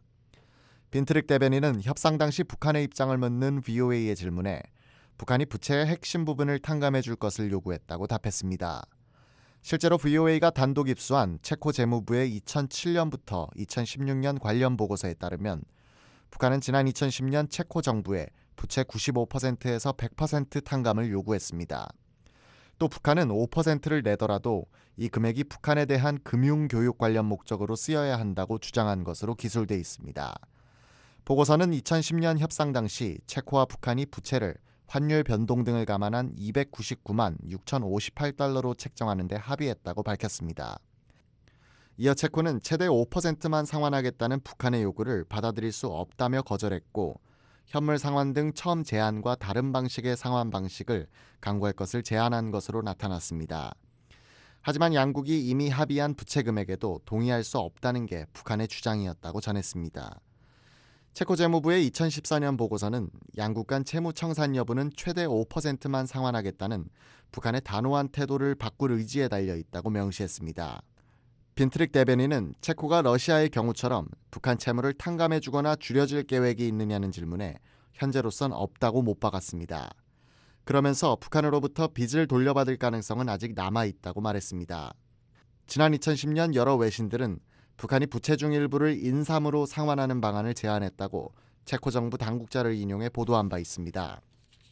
빈트릭 대변인은 협상 당시 북한의 입장을 묻는 비오에이의 질문에 북한이 부채의 핵심 부분을 탕감해 줄 것을 요구했다고 답했습니다. 실제로 브이오에이가 단독 입수한 체코 재무부의 이천칠 년부터 이천십육 년 관련 보고서에 따르면 북한은 지난 이천십 년 체코 정부에 부채 구십오 퍼센트에서 백 퍼센트 탕감을 요구했습니다. 또 북한은 오 퍼센트를 내더라도 이 금액이 북한에 대한 금융교육 관련 목적으로 쓰여야 한다고 주장한 것으로 기술돼 있습니다. 보고서는 이천십 년 협상 당시 체코와 북한이 부채를 환율 변동 등을 감안한 이백구십구만 육천오십팔 달러로 책정하는 데 합의했다고 밝혔습니다. 이어 체코는 최대 오 퍼센트만 상환하겠다는 북한의 요구를 받아들일 수 없다며 거절했고 현물 상환 등 처음 제안과 다른 방식의 상환 방식을 강구할 것을 제안한 것으로 나타났습니다. 하지만 양국이 이미 합의한 부채 금액에도 동의할 수 없다는 게 북한의 주장이었다고 전했습니다. 체코 재무부의 이천십사 년 보고서는 양국 간 채무 청산 여부는 최대 오 퍼센트만 상환하겠다는 북한의 단호한 태도를 바꿀 의지에 달려 있다고 명시했습니다. 빈트릭 대변인은 체코가 러시아의 경우처럼 북한 채무를 탕감해주거나 줄여줄 계획이 있느냐는 질문에 현재로선 없다고 못 박았습니다. 그러면서 북한으로부터 빚을 돌려받을 가능성은 아직 남아있다고 말했습니다. 지난 이천십 년 여러 외신들은 북한이 부채 중 일부를 인삼으로 상환하는 방안을 제안했다고 체코 정부 당국자를 인용해 보도한 바 있습니다.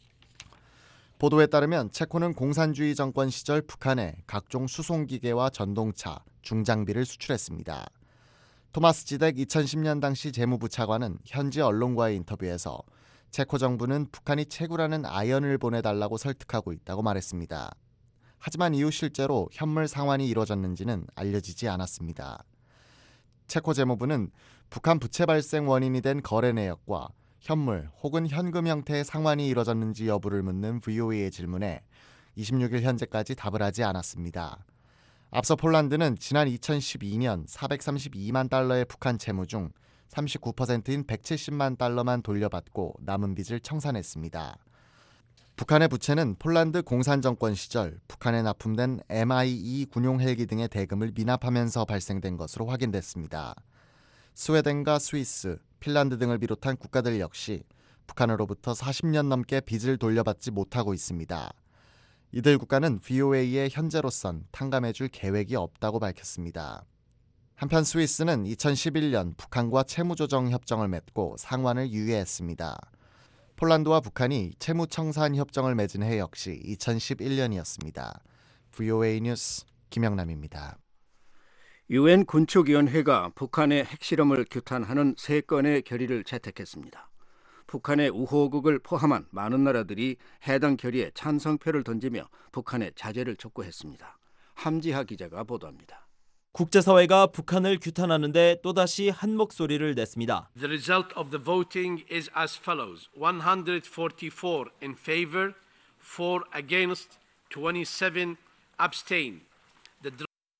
보도에 따르면 체코는 공산주의 정권 시절 북한에 각종 수송기계와 전동차, 중장비를 수출했습니다. 토마스 지덱 이천십 년 당시 재무부 차관은 현지 언론과의 인터뷰에서 체코 정부는 북한이 채굴하는 아연을 보내달라고 설득하고 있다고 말했습니다. 하지만 이후 실제로 현물 상환이 이뤄졌는지는 알려지지 않았습니다. 체코 재무부는 북한 부채 발생 원인이 된 거래 내역과 현물 혹은 현금 형태의 상환이 이뤄졌는지 여부를 묻는 브이오에이의 질문에 이십육 일 현재까지 답을 하지 않았습니다. 앞서 폴란드는 지난 이천십이 년 사백삼십이만 달러의 북한 채무 중 삼십구 퍼센트인 백칠십만 달러만 돌려받고 남은 빚을 청산했습니다. 북한의 부채는 폴란드 공산정권 시절 북한에 납품된 엠아이 이 군용 헬기 등의 대금을 미납하면서 발생된 것으로 확인됐습니다. 스웨덴과 스위스, 핀란드 등을 비롯한 국가들 역시 북한으로부터 사십 년 넘게 빚을 돌려받지 못하고 있습니다. 이들 국가는 브이오에이에 현재로선 탕감해줄 계획이 없다고 밝혔습니다. 한편 스위스는 이천십일 년 북한과 채무조정 협정을 맺고 상환을 유예했습니다. 폴란드와 북한이 채무청산 협정을 맺은 해 역시 이천십일 년이었습니다. 브이오에이 뉴스 김영남입니다. 유엔 군축위원회가 북한의 핵실험을 규탄하는 세 건의 결의를 채택했습니다. 북한의 우호국을 포함한 많은 나라들이 해당 결의에 찬성표를 던지며 북한의 자제를 촉구했습니다. 함지하 기자가 보도합니다. 국제사회가 북한을 규탄하는데 또다시 한 목소리를 냈습니다. The result of the voting is as follows: one hundred forty-four in favor, four against, twenty-seven abstain. The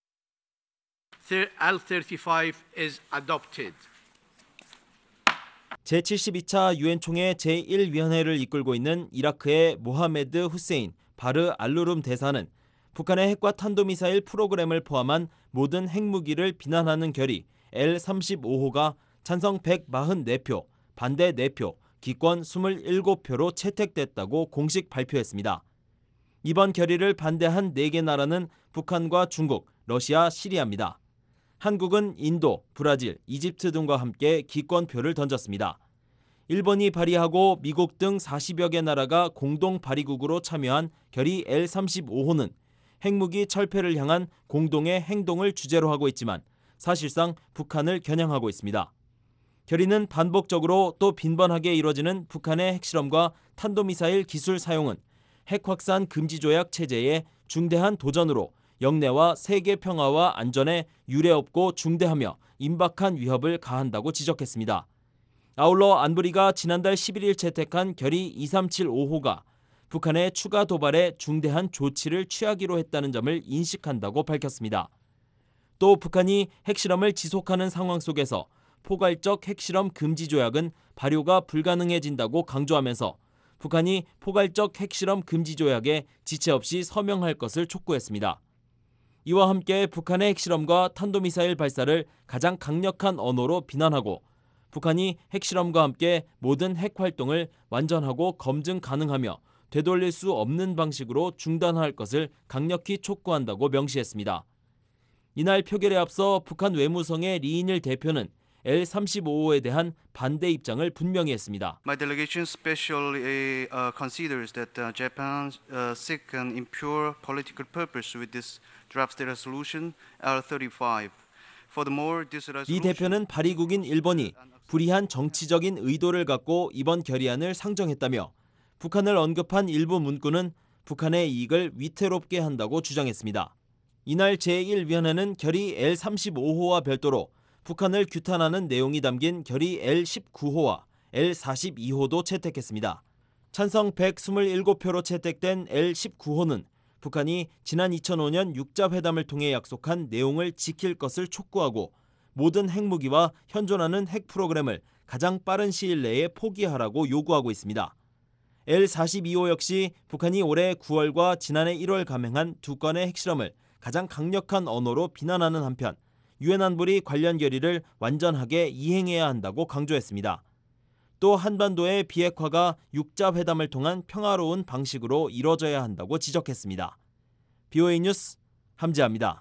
L thirty-five is adopted. 제칠십이 차 유엔 총회 제일 위원회를 이끌고 있는 이라크의 모하메드 후세인 바르 알루룸 대사는 북한의 핵과 탄도미사일 프로그램을 포함한 모든 핵무기를 비난하는 결의 엘 삼십오 호가 찬성 백사십사 표, 반대 네 표, 기권 이십칠 표로 채택됐다고 공식 발표했습니다. 이번 결의를 반대한 네 개 나라는 북한과 중국, 러시아, 시리아입니다. 한국은 인도, 브라질, 이집트 등과 함께 기권표를 던졌습니다. 일본이 발의하고 미국 등 사십여 개 나라가 공동 발의국으로 참여한 결의 엘 삼십오 호는 핵무기 철폐를 향한 공동의 행동을 주제로 하고 있지만 사실상 북한을 겨냥하고 있습니다. 결의는 반복적으로 또 빈번하게 이뤄지는 북한의 핵실험과 탄도미사일 기술 사용은 핵 확산 금지 조약 체제의 중대한 도전으로 영내와 세계 평화와 안전에 유례없고 중대하며 임박한 위협을 가한다고 지적했습니다. 아울러 안보리가 지난달 십일 일 채택한 결의 이삼칠오 호가 북한의 추가 도발에 중대한 조치를 취하기로 했다는 점을 인식한다고 밝혔습니다. 또 북한이 핵실험을 지속하는 상황 속에서 포괄적 핵실험 금지 조약은 발효가 불가능해진다고 강조하면서 북한이 포괄적 핵실험 금지 조약에 지체 없이 서명할 것을 촉구했습니다. 이와 함께 북한의 핵실험과 탄도미사일 발사를 가장 강력한 언어로 비난하고 북한이 핵실험과 함께 모든 핵활동을 완전하고 검증 가능하며 되돌릴 수 없는 방식으로 중단할 것을 강력히 촉구한다고 명시했습니다. 이날 표결에 앞서 북한 외무성의 리인일 대표는 엘 삼십오 호에 대한 반대 입장을 분명히 했습니다. My delegation especially uh, considers that uh, Japan uh, seek an impure political purpose with this draft resolution 엘 삼십오. Furthermore, this resolution... 이 대표는 발의국인 일본이 불이한 정치적인 의도를 갖고 이번 결의안을 상정했다며 북한을 언급한 일부 문구는 북한의 이익을 위태롭게 한다고 주장했습니다. 이날 제일 위원회는 결의 엘 삼십오 호와 별도로 북한을 규탄하는 내용이 담긴 결의 엘 십구 호와 엘 사십이 호도 채택했습니다. 찬성 백이십칠 표로 채택된 엘 십구 호는 북한이 지난 이천오 년 육자 회담을 통해 약속한 내용을 지킬 것을 촉구하고 모든 핵무기와 현존하는 핵 프로그램을 가장 빠른 시일 내에 포기하라고 요구하고 있습니다. 엘 사십이 호 역시 북한이 올해 구월과 지난해 일월 감행한 두 건의 핵실험을 가장 강력한 언어로 비난하는 한편 유엔 안보리 관련 결의를 완전하게 이행해야 한다고 강조했습니다. 또 한반도의 비핵화가 육자 회담을 통한 평화로운 방식으로 이뤄져야 한다고 지적했습니다. 비오에이 뉴스 함지아입니다.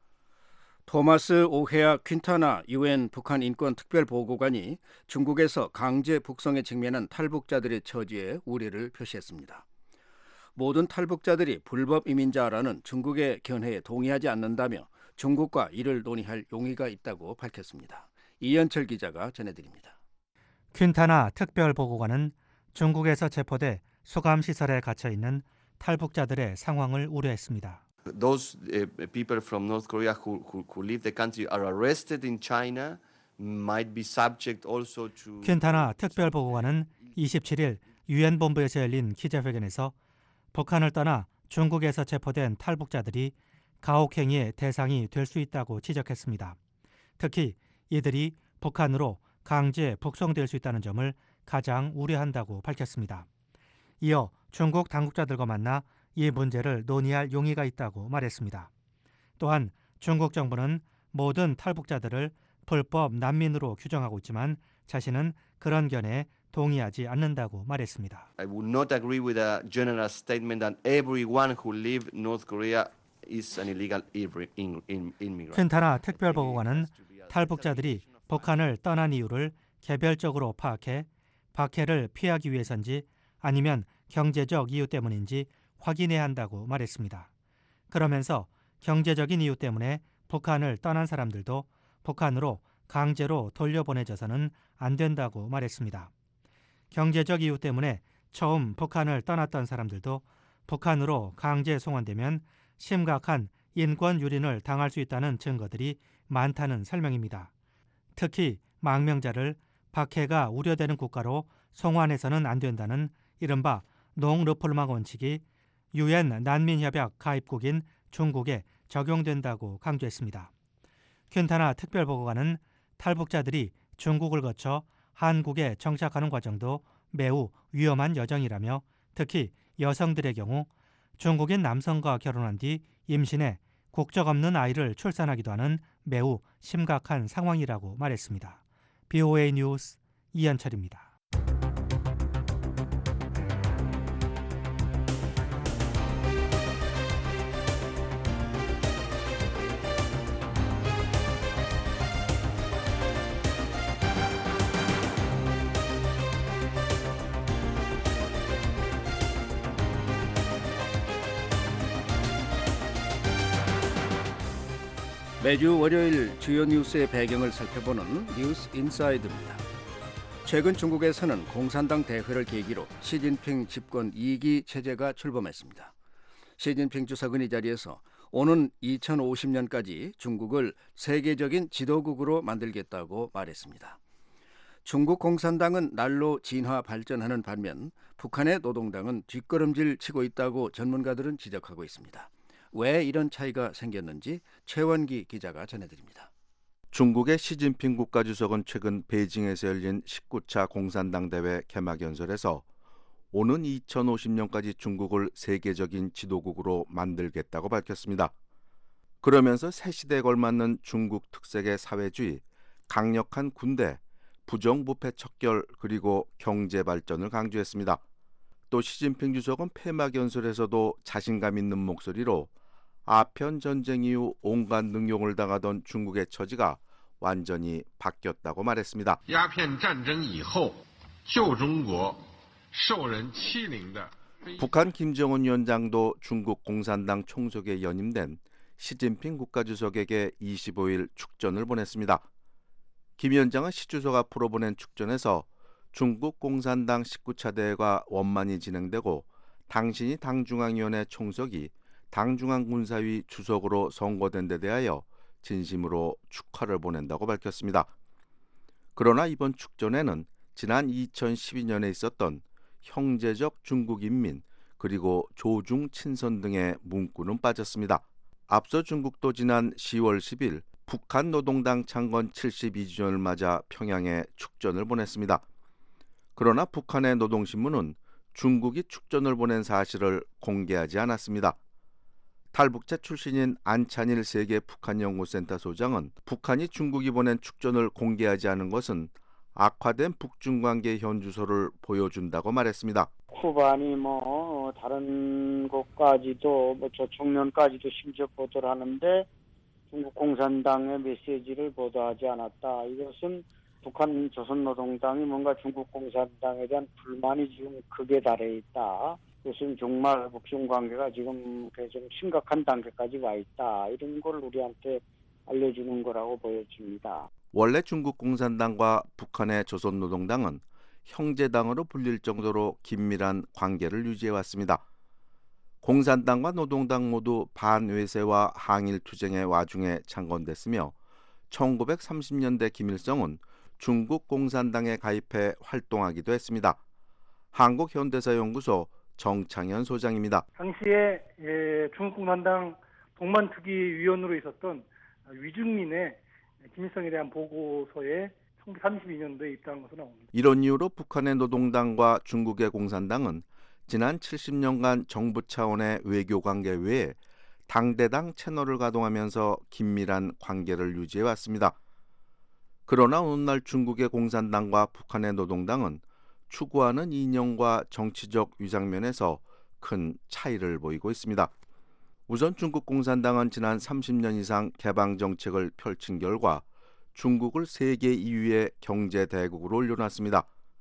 토마스 오헤아 퀸타나 유엔 북한 인권 특별보고관이 중국에서 강제 북송에 직면한 탈북자들의 처지에 우려를 표시했습니다. 모든 탈북자들이 불법 이민자라는 중국의 견해에 동의하지 않는다며 중국과 이를 논의할 용의가 있다고 밝혔습니다. 이현철 기자가 전해드립니다. 퀸타나 특별보고관은 중국에서 체포돼 수감시설에 갇혀 있는 탈북자들의 상황을 우려했습니다. Those people from North Korea who, who, who leave the country are arrested in China might be subject also to... 퀸타나 특별보고관은 이십칠 일 유엔 본부에서 열린 기자회견에서 북한을 떠나 중국에서 체포된 탈북자들이 가혹행위의 대상이 될 수 있다고 지적했습니다. 특히 이들이 북한으로 강제 북송될 수 있다는 점을 가장 우려한다고 밝혔습니다. 이어 중국 당국자들과 만나 이 문제를 논의할 용의가 있다고 말했습니다. 또한 중국 정부는 모든 탈북자들을 불법 난민으로 규정하고 있지만 자신은 그런 견해에 동의하지 않는다고 말했습니다. I would not agree with a general statement that everyone who lives in North Korea is an illegal immigrant. 퀸타나 특별보고관은 탈북자들이 북한을 떠난 이유를 개별적으로 파악해 박해를 피하기 위해서인지 아니면 경제적 이유 때문인지 확인해야 한다고 말했습니다. 그러면서 경제적인 이유 때문에 북한을 떠난 사람들도 북한으로 강제로 돌려보내져서는 안 된다고 말했습니다. 경제적 이유 때문에 처음 북한을 떠났던 사람들도 북한으로 강제 송환되면 심각한 인권 유린을 당할 수 있다는 증거들이 많다는 설명입니다. 특히 망명자를 박해가 우려되는 국가로 송환해서는 안 된다는 이른바 농르폴망 원칙이 유엔 난민협약 가입국인 중국에 적용된다고 강조했습니다. 퀸타나 특별보고관은 탈북자들이 중국을 거쳐 한국에 정착하는 과정도 매우 위험한 여정이라며 특히 여성들의 경우 중국인 남성과 결혼한 뒤 임신해 국적 없는 아이를 출산하기도 하는 매우 심각한 상황이라고 말했습니다. 비오에이 뉴스 이현철입니다. 매주 월요일 주요 뉴스의 배경을 살펴보는 뉴스 인사이드입니다. 최근 중국에서는 공산당 대회를 계기로 시진핑 집권 이 기 체제가 출범했습니다. 시진핑 주석은 이 자리에서 오는 이천오십 년까지 중국을 세계적인 지도국으로 만들겠다고 말했습니다. 중국 공산당은 날로 진화 발전하는 반면 북한의 노동당은 뒷걸음질 치고 있다고 전문가들은 지적하고 있습니다. 왜 이런 차이가 생겼는지 최원기 기자가 전해드립니다. 중국의 시진핑 국가주석은 최근 베이징에서 열린 십구 차 공산당 대회 개막 연설에서 오는 이천오십 년까지 중국을 세계적인 지도국으로 만들겠다고 밝혔습니다. 그러면서 새 시대에 걸맞는 중국 특색의 사회주의, 강력한 군대, 부정부패 척결 그리고 경제 발전을 강조했습니다. 또 시진핑 주석은 폐막 연설에서도 자신감 있는 목소리로 아편 전쟁 이후 온갖 능욕을 당하던 중국의 처지가 완전히 바뀌었다고 말했습니다. 북한 김정은 위원장도 중국 공산당 총석에 연임된 시진핑 국가주석에게 이십오일 축전을 보냈습니다. 김 위원장은 시 주석 앞으로 보낸 축전에서 중국 공산당 십구 차 대회가 원만히 진행되고 당신이 당중앙위원회 총석이 당중앙군사위 주석으로 선거된 데 대하여 진심으로 축하를 보낸다고 밝혔습니다. 그러나 이번 축전에는 지난 이천십이 년에 있었던 형제적 중국인민 그리고 조중 친선 등의 문구는 빠졌습니다. 앞서 중국도 지난 시월 십일 북한 노동당 창건 칠십이 주년을 맞아 평양에 축전을 보냈습니다. 그러나 북한의 노동신문은 중국이 축전을 보낸 사실을 공개하지 않았습니다. 탈북자 출신인 안찬일 세계 북한연구센터 소장은 북한이 중국이 보낸 축전을 공개하지 않은 것은 악화된 북중 관계 현주소를 보여준다고 말했습니다. 쿠바니 뭐 다른 곳까지도 뭐 조총련까지도 심지어 보도를 하는데 중국 공산당의 메시지를 보도하지 않았다. 이것은 북한 조선노동당이 뭔가 중국 공산당에 대한 불만이 지금 극에 달해 있다. 그것은 정말 북중 관계가 지금 좀 심각한 단계까지 와 있다. 이런 걸 우리한테 알려주는 거라고 보여집니다. 원래 중국 공산당과 북한의 조선노동당은 형제당으로 불릴 정도로 긴밀한 관계를 유지해왔습니다. 공산당과 노동당 모두 반외세와 항일 투쟁의 와중에 창건됐으며 천구백삼십 년대 김일성은 중국 공산당에 가입해 활동하기도 했습니다. 한국현대사연구소 정창현 소장입니다. 당시에 예, 중국 공산당 동만특위위원으로 있었던 위중민의 김일성에 대한 보고서에 천구백삼십이 년도에 입당한 것으로 나옵니다. 이런 이유로 북한의 노동당과 중국의 공산당은 지난 칠십 년간 정부 차원의 외교관계 외에 당대당 채널을 가동하면서 긴밀한 관계를 유지해왔습니다. 그러나 오늘날 중국의 공산당과 북한의 노동당은 추구하는 이념과 정치적 위상면에서 큰 차이를 보이고 있습니다. 우선 중국 공산당은 지난 삼십 년 이상 개방 정책을 펼친 결과 중국을 세계 이 위의 경제 대국으로 올려놨습니다.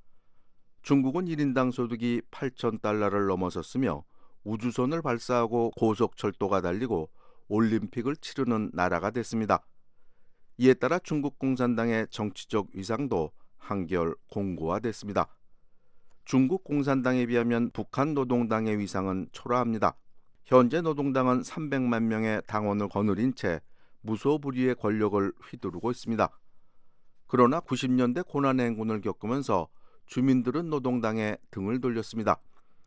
중국은 일 인당 소득이 팔천 달러를 넘어섰으며 우주선을 발사하고 고속철도가 달리고 올림픽을 치르는 나라가 됐습니다. 이에 따라 중국 공산당의 정치적 위상도 한결 공고화됐습니다. 중국 공산당에 비하면 북한 노동당의 위상은 초라합니다. 현재 노동당은 삼백만 명의 당원을 거느린 채 무소불위의 권력을 휘두르고 있습니다. 그러나 구십 년대 고난행군을 겪으면서 주민들은 노동당에 등을 돌렸습니다.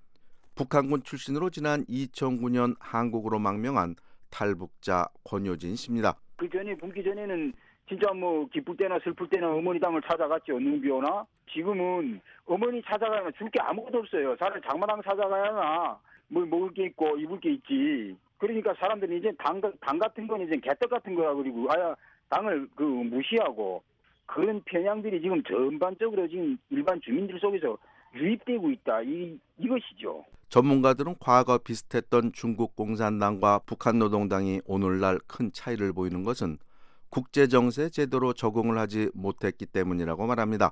북한군 출신으로 지난 이천구 년 한국으로 망명한 탈북자 권효진 씨입니다. 그 전에 굶기 전에는 진짜 뭐 기쁠 때나 슬플 때나 어머니 당을 찾아갔죠. 능비 오나. 지금은 어머니 찾아가면 줄 게 아무것도 없어요. 사실 장마당 찾아가야나 뭐 먹을 게 있고 입을 게 있지. 그러니까 사람들이 이제 당, 당 같은 건 이제 개떡 같은 거라 그리고 아야 당을 그 무시하고 그런 편향들이 지금 전반적으로 지금 일반 주민들 속에서 유입되고 있다. 이 이것이죠. 전문가들은 과거 비슷했던 중국 공산당과 북한 노동당이 오늘날 큰 차이를 보이는 것은 국제정세에 제대로 적응을 하지 못했기 때문이라고 말합니다.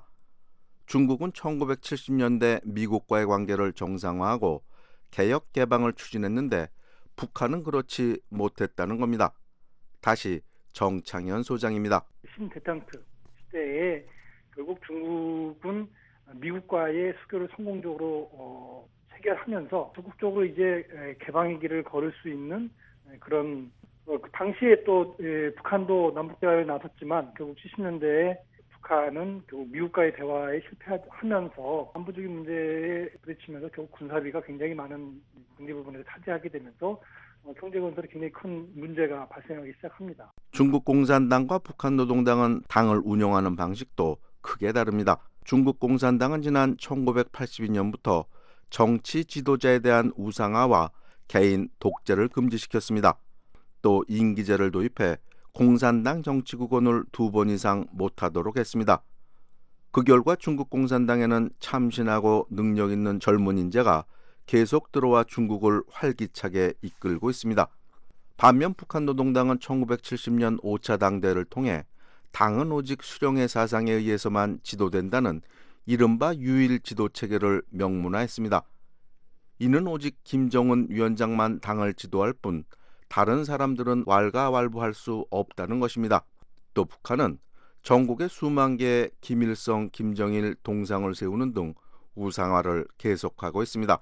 중국은 천구백칠십 년대 미국과의 관계를 정상화하고 개혁 개방을 추진했는데 북한은 그렇지 못했다는 겁니다. 다시 정창현 소장입니다. 신대탕트 시대에 결국 중국은 미국과의 수교를 성공적으로 어, 체결하면서 적극적으로 이제 개방의 길을 걸을 수 있는 그런 어, 그 당시에 또 예, 북한도 남북대화에 나섰지만 결국 칠십 년대에 북한은 결국 미국과의 대화에 실패하면서 안보적인 문제에 부딪히면서 결국 군사비가 굉장히 많은 국내 부분에서 차지하게 되면서 어, 경제 건설에 굉장히 큰 문제가 발생하기 시작합니다. 중국 공산당과 북한 노동당은 당을 운영하는 방식도 크게 다릅니다. 중국 공산당은 지난 천구백팔십이 년부터 정치 지도자에 대한 우상화와 개인 독재를 금지시켰습니다. 또 임기제를 도입해 공산당 정치국원을 두 번 이상 못하도록 했습니다. 그 결과 중국 공산당에는 참신하고 능력 있는 젊은 인재가 계속 들어와 중국을 활기차게 이끌고 있습니다. 반면 북한 노동당은 천구백칠십 년 오 차 당대를 통해 당은 오직 수령의 사상에 의해서만 지도된다는 이른바 유일 지도 체계를 명문화했습니다. 이는 오직 김정은 위원장만 당을 지도할 뿐 다른 사람들은 왈가왈부할 수 없다는 것입니다. 또 북한은 전국에 수만 개의 김일성, 김정일 동상을 세우는 등 우상화를 계속하고 있습니다.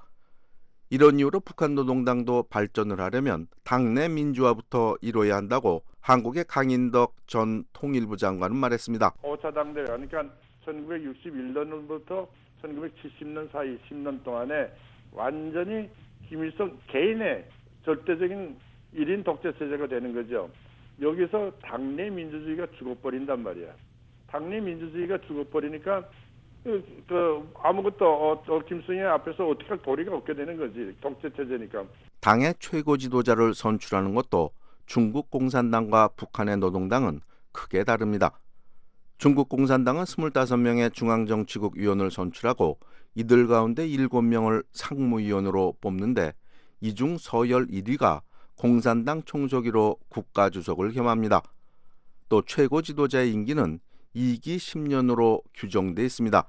이런 이유로 북한 노동당도 발전을 하려면 당내 민주화부터 이뤄야 한다고 한국의 강인덕 전 통일부 장관은 말했습니다. 오 차 당대 그러니까 천구백육십일 년부터 천구백칠십 년 사이 십 년 동안에 완전히 김일성 개인의 절대적인 일 인 독재 체제가 되는 거죠. 여기서 당내 민주주의가 죽어버린단 말이야. 당내 민주주의가 죽어버리니까 그, 그 아무것도 어, 어, 김일성이 앞에서 어떻게 할 도리가 없게 되는 거지. 독재 체제니까. 당의 최고 지도자를 선출하는 것도 중국 공산당과 북한의 노동당은 크게 다릅니다. 중국 공산당은 스물다섯 명의 중앙정치국 위원을 선출하고 이들 가운데 일곱 명을 상무위원으로 뽑는데 이 중 서열 일 위가 공산당 총서기로 국가주석을 겸합니다. 또 최고 지도자의 임기는 이 기 십 년으로 규정돼 있습니다.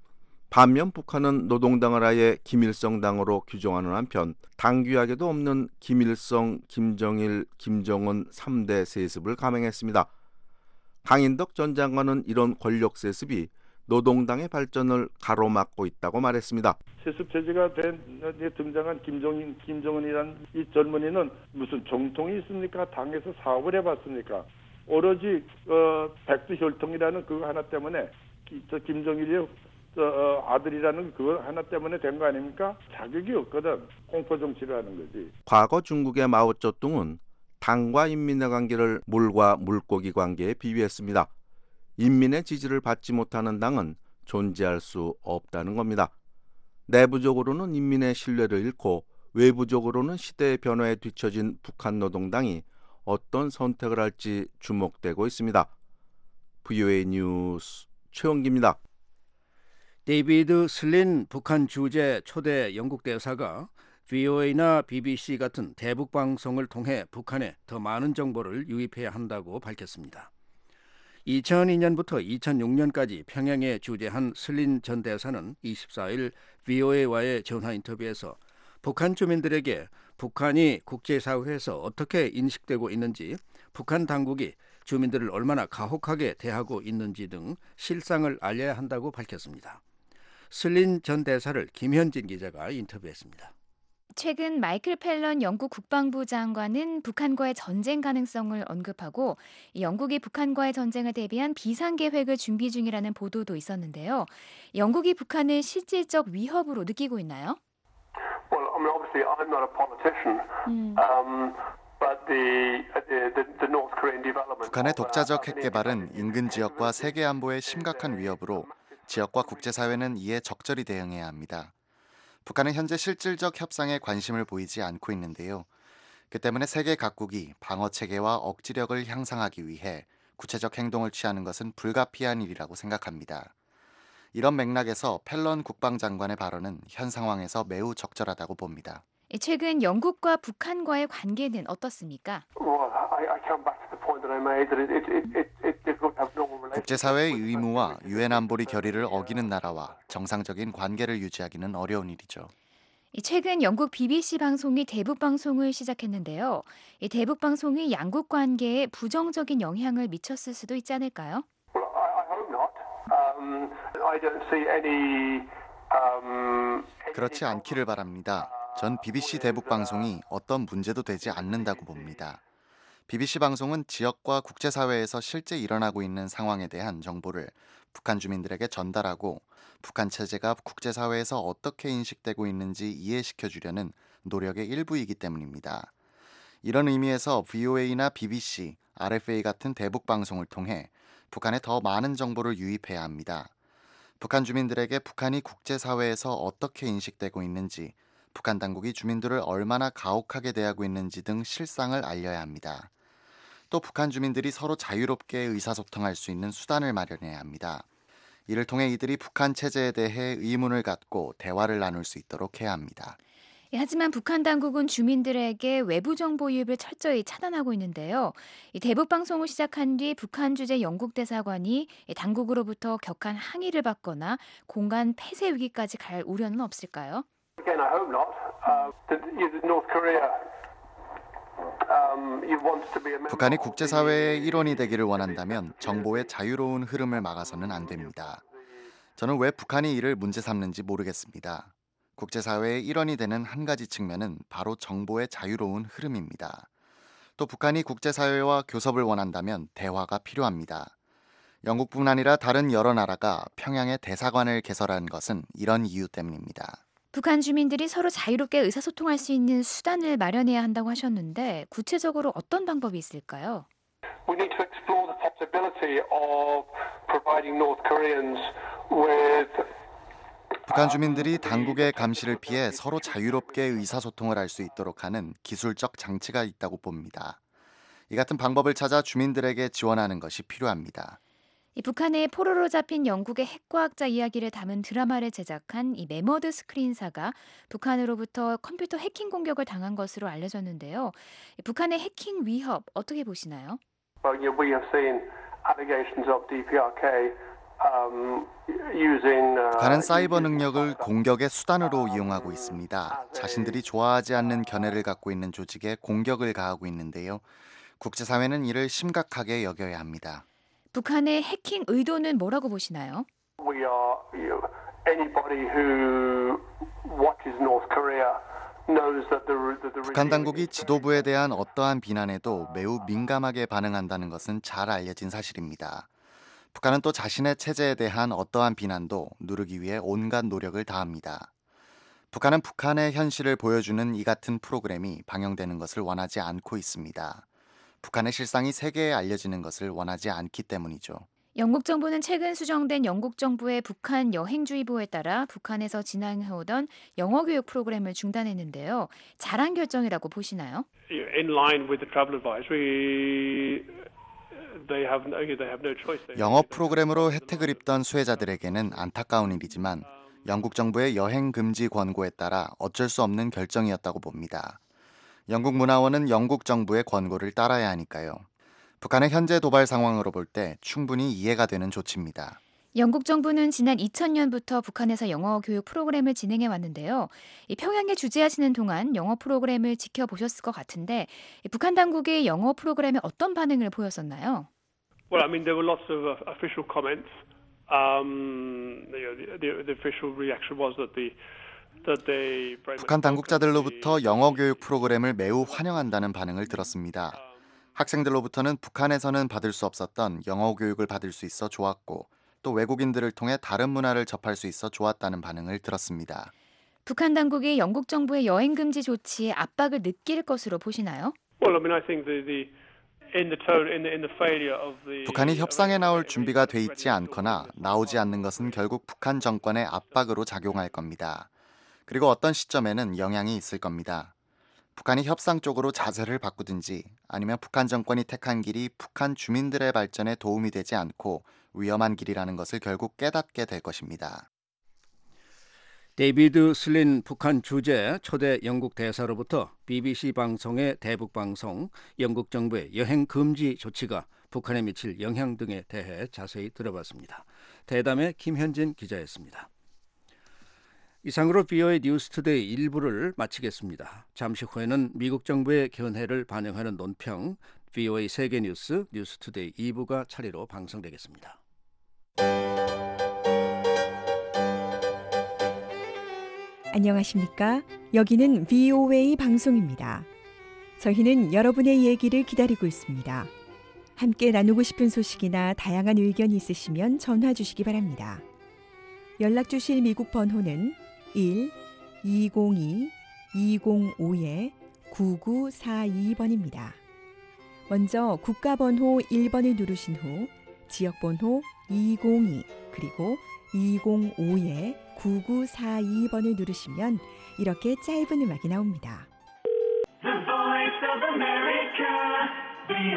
반면 북한은 노동당을 아예 김일성당으로 규정하는 한편 당규약에도 없는 김일성, 김정일, 김정은 삼 대 세습을 감행했습니다. 강인덕 전 장관은 이런 권력 세습이 노동당의 발전을 가로막고 있다고 말했습니다. 세습 체제가 된 등장한 김정인, 김정은이라는 이 젊은이는 무슨 정통이 있습니까? 당에서 사업을 해봤습니까? 오로지 어, 백두혈통이라는 그거 하나 때문에 기, 저 김정일의 저, 어, 아들이라는 그거 하나 때문에 된 거 아닙니까? 자격이 없거든. 공포 정치를 하는 거지. 과거 중국의 마오쩌둥은 당과 인민의 관계를 물과 물고기 관계에 비유했습니다. 인민의 지지를 받지 못하는 당은 존재할 수 없다는 겁니다. 내부적으로는 인민의 신뢰를 잃고 외부적으로는 시대의 변화에 뒤처진 북한 노동당이 어떤 선택을 할지 주목되고 있습니다. 브이오에이 뉴스 최원기입니다. 데이비드 슬린 북한 주재 초대 영국 대사가 브이오에이나 비비씨 같은 대북 방송을 통해 북한에 더 많은 정보를 유입해야 한다고 밝혔습니다. 이천이 년부터 이천육 년까지 평양에 주재한 슬린 전 대사는 이십사 일 브이오에이와의 전화 인터뷰에서 북한 주민들에게 북한이 국제사회에서 어떻게 인식되고 있는지, 북한 당국이 주민들을 얼마나 가혹하게 대하고 있는지 등 실상을 알려야 한다고 밝혔습니다. 슬린 전 대사를 김현진 기자가 인터뷰했습니다. 최근 마이클 팰런 영국 국방부 장관은 북한과의 전쟁 가능성을 언급하고 영국이 북한과의 전쟁을 대비한 비상계획을 준비 중이라는 보도도 있었는데요. 영국이 북한을 실질적 위협으로 느끼고 있나요? Well, I mean, obviously, I'm not a politician, 음. um, but the, the, the North Korean development. 북한의 독자적 핵 개발은 인근 지역과 세계 안보에 심각한 위협으로 지역과 국제사회는 이에 적절히 대응해야 합니다. 북한은 현재 실질적 협상에 관심을 보이지 않고 있는데요. 그 때문에 세계 각국이 방어 체계와 억지력을 향상하기 위해 구체적 행동을 취하는 것은 불가피한 일이라고 생각합니다. 이런 맥락에서 팰런 국방장관의 발언은 현 상황에서 매우 적절하다고 봅니다. 최근 영국과 북한과의 관계는 어떻습니까? 국제사회의 의무와 유엔 안보리 결의를 어기는 나라와 정상적인 관계를 유지하기는 어려운 일이죠. 최근 영국 비비씨 방송이 대북 방송을 시작했는데요. 이 대북 방송이 양국 관계에 부정적인 영향을 미쳤을 수도 있지 않을까요? 그렇지 않기를 바랍니다. 전 비비씨 대북 방송이 어떤 문제도 되지 않는다고 봅니다. 비비씨 방송은 지역과 국제사회에서 실제 일어나고 있는 상황에 대한 정보를 북한 주민들에게 전달하고 북한 체제가 국제사회에서 어떻게 인식되고 있는지 이해시켜주려는 노력의 일부이기 때문입니다. 이런 의미에서 브이오에이나 비비씨, 알에프에이 같은 대북 방송을 통해 북한에 더 많은 정보를 유입해야 합니다. 북한 주민들에게 북한이 국제사회에서 어떻게 인식되고 있는지, 북한 당국이 주민들을 얼마나 가혹하게 대하고 있는지 등 실상을 알려야 합니다. 또 북한 주민들이 서로 자유롭게 의사소통할 수 있는 수단을 마련해야 합니다. 이를 통해 이들이 북한 체제에 대해 의문을 갖고 대화를 나눌 수 있도록 해야 합니다. 하지만 북한 당국은 주민들에게 외부 정보 유입을 철저히 차단하고 있는데요. 이 대북 방송을 시작한 뒤 북한 주재 영국 대사관이 당국으로부터 격한 항의를 받거나 공간 폐쇄 위기까지 갈 우려는 없을까요? Again, I hope not. Uh, the, the North Korea. 북한이 국제사회의 일원이 되기를 원한다면 정보의 자유로운 흐름을 막아서는 안 됩니다. 저는 왜 북한이 이를 문제 삼는지 모르겠습니다. 국제사회의 일원이 되는 한 가지 측면은 바로 정보의 자유로운 흐름입니다. 또 북한이 국제사회와 교섭을 원한다면 대화가 필요합니다. 영국뿐 아니라 다른 여러 나라가 평양에 대사관을 개설한 것은 이런 이유 때문입니다. 북한 주민들이 서로 자유롭게 의사소통할 수 있는 수단을 마련해야 한다고 하셨는데 구체적으로 어떤 방법이 있을까요? We need to explore the possibility of providing North Koreans with 북한 주민들이 당국의 감시를 피해 서로 자유롭게 의사소통을 할 수 있도록 하는 기술적 장치가 있다고 봅니다. 이 같은 방법을 찾아 주민들에게 지원하는 것이 필요합니다. 이 북한의 포로로 잡힌 영국의 핵과학자 이야기를 담은 드라마를 제작한 이 메머드 스크린사가 북한으로부터 컴퓨터 해킹 공격을 당한 것으로 알려졌는데요. 북한의 해킹 위협 어떻게 보시나요? Well, yeah, we have seen allegations of 디피아르케이 um, using. Uh, 북한은 사이버 능력을 공격의 수단으로 이용하고 있습니다. 자신들이 좋아하지 않는 견해를 갖고 있는 조직에 공격을 가하고 있는데요. 국제사회는 이를 심각하게 여겨야 합니다. 북한의 해킹 의도는 뭐라고 보시나요? We are, you know, anybody who watches North Korea knows that the, the, the 북한 당국이 지도부에 대한 어떠한 비난에도 매우 민감하게 반응한다는 것은 잘 알려진 사실입니다. 북한은 또 자신의 체제에 대한 어떠한 비난도 누르기 위해 온갖 노력을 다합니다. 북한은 북한의 현실을 보여주는 이 같은 프로그램이 방영되는 것을 원하지 않고 있습니다. 북한의 실상이 세계에 알려지는 것을 원하지 않기 때문이죠. 영국 정부는 최근 수정된 영국 정부의 북한 여행주의보에 따라 북한에서 진행해오던 영어 교육 프로그램을 중단했는데요. 잘한 결정이라고 보시나요? In line with the travel advisory, they have no, they have no choice. 영어 프로그램으로 혜택을 입던 수혜자들에게는 안타까운 일이지만 영국 정부의 여행 금지 권고에 따라 어쩔 수 없는 결정이었다고 봅니다. 영국 문화원은 영국 정부의 권고를 따라야 하니까요. 북한의 현재 도발 상황으로 볼 때 충분히 이해가 되는 조치입니다. 영국 정부는 지난 이천 년부터 북한에서 영어 교육 프로그램을 진행해 왔는데요. 이 평양에 주재하시는 동안 영어 프로그램을 지켜보셨을 것 같은데 북한 당국의 영어 프로그램에 어떤 반응을 보였었나요? Well, I mean, there were lots of official comments. Um, the, the, the official reaction was that the 북한 당국자들로부터 영어 교육 프로그램을 매우 환영한다는 반응을 들었습니다. 학생들로부터는 북한에서는 받을 수 없었던 영어 교육을 받을 수 있어 좋았고 또 외국인들을 통해 다른 문화를 접할 수 있어 좋았다는 반응을 들었습니다. 북한 당국이 영국 정부의 여행 금지 조치에 압박을 느낄 것으로 보시나요? Well, I mean, I think the, the in the tone, in the, in the failure of the 북한이 협상에 나올 준비가 돼 있지 않거나 나오지 않는 것은 결국 북한 정권의 압박으로 작용할 겁니다. 그리고 어떤 시점에는 영향이 있을 겁니다. 북한이 협상 쪽으로 자세를 바꾸든지 아니면 북한 정권이 택한 길이 북한 주민들의 발전에 도움이 되지 않고 위험한 길이라는 것을 결국 깨닫게 될 것입니다. 데이비드 슬린 북한 주재 초대 영국 대사로부터 비비씨 방송의 대북 방송, 영국 정부의 여행 금지 조치가 북한에 미칠 영향 등에 대해 자세히 들어봤습니다. 대담의 김현진 기자였습니다. 이상으로 비오에이 뉴스투데이 일 부를 마치겠습니다. 잠시 후에는 미국 정부의 견해를 반영하는 논평, 비오에이 세계뉴스 뉴스투데이 이 부가 차례로 방송되겠습니다. 안녕하십니까? 여기는 비오에이 방송입니다. 저희는 여러분의 얘기를 기다리고 있습니다. 함께 나누고 싶은 소식이나 다양한 의견이 있으시면 전화 주시기 바랍니다. 연락 주실 미국 번호는 일 이공이 이공오 구구사이 번입니다. 먼저 국가번호 일 번을 누르신 후 지역번호 이공이 그리고 이공오 구구사이 번을 누르시면 이렇게 짧은 음악이 나옵니다. The Voice of America,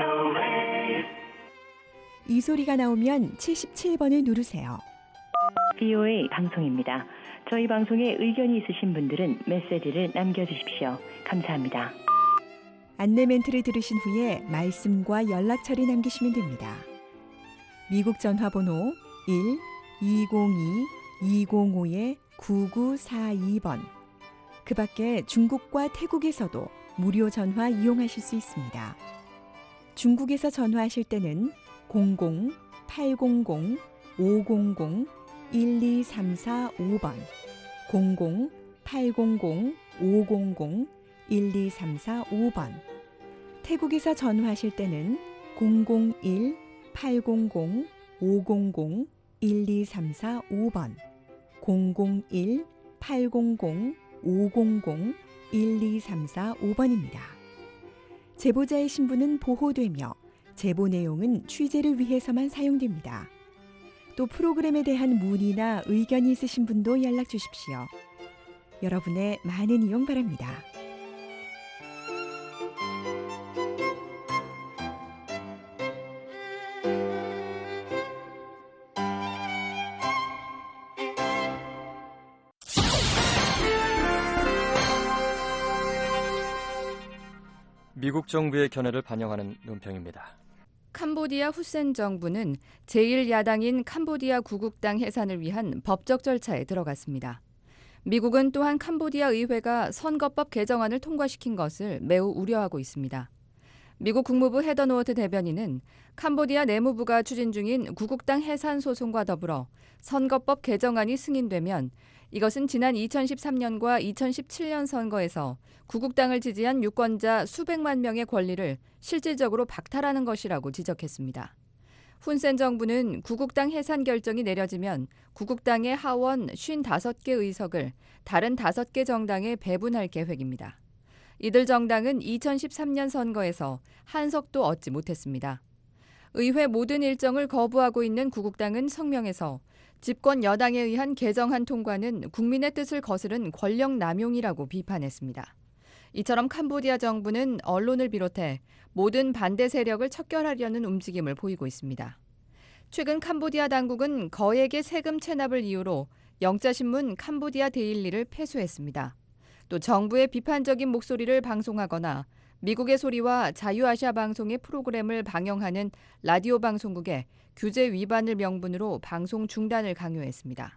비오에이. 이 소리가 나오면 칠십칠 번을 누르세요. 비오에이 방송입니다. 저희 방송에 의견이 있으신 분들은 메시지를 남겨주십시오. 감사합니다. 안내 멘트를 들으신 후에 말씀과 연락처를 남기시면 됩니다. 미국 전화번호 일 이공이 이공오 구구사이 번. 그 밖에 중국과 태국에서도 무료 전화 이용하실 수 있습니다. 중국에서 전화하실 때는 공공 팔공공 오공공 일이삼사오 번, 공공 팔공공 오공공 일이삼사오 번. 태국에서 전화하실 때는 공공일 팔공공 오공공 일이삼사오 번, 공공일 팔공공 오공공 일이삼사오 번입니다. 제보자의 신분은 보호되며 제보 내용은 취재를 위해서만 사용됩니다. 또 프로그램에 대한 문의나 의견이 있으신 분도 연락 주십시오. 여러분의 많은 이용 바랍니다. 미국 정부의 견해를 반영하는 논평입니다. 캄보디아 후센 정부는 제일 야당인 캄보디아 구국당 해산을 위한 법적 절차에 들어갔습니다. 미국은 또한 캄보디아 의회가 선거법 개정안을 통과시킨 것을 매우 우려하고 있습니다. 미국 국무부 헤더 노어트 대변인은 캄보디아 내무부가 추진 중인 구국당 해산 소송과 더불어 선거법 개정안이 승인되면 이것은 지난 이천십삼 년과 이천십칠 년 선거에서 구국당을 지지한 유권자 수백만 명의 권리를 실질적으로 박탈하는 것이라고 지적했습니다. 훈센 정부는 구국당 해산 결정이 내려지면 구국당의 하원 오십오 개 의석을 다른 다섯 개 정당에 배분할 계획입니다. 이들 정당은 이천십삼 년 선거에서 한 석도 얻지 못했습니다. 의회 모든 일정을 거부하고 있는 구국당은 성명에서 집권 여당에 의한 개정안 통과는 국민의 뜻을 거스른 권력 남용이라고 비판했습니다. 이처럼 캄보디아 정부는 언론을 비롯해 모든 반대 세력을 척결하려는 움직임을 보이고 있습니다. 최근 캄보디아 당국은 거액의 세금 체납을 이유로 영자신문 캄보디아 데일리를 폐쇄했습니다. 또 정부의 비판적인 목소리를 방송하거나 미국의 소리와 자유아시아 방송의 프로그램을 방영하는 라디오 방송국에 규제 위반을 명분으로 방송 중단을 강요했습니다.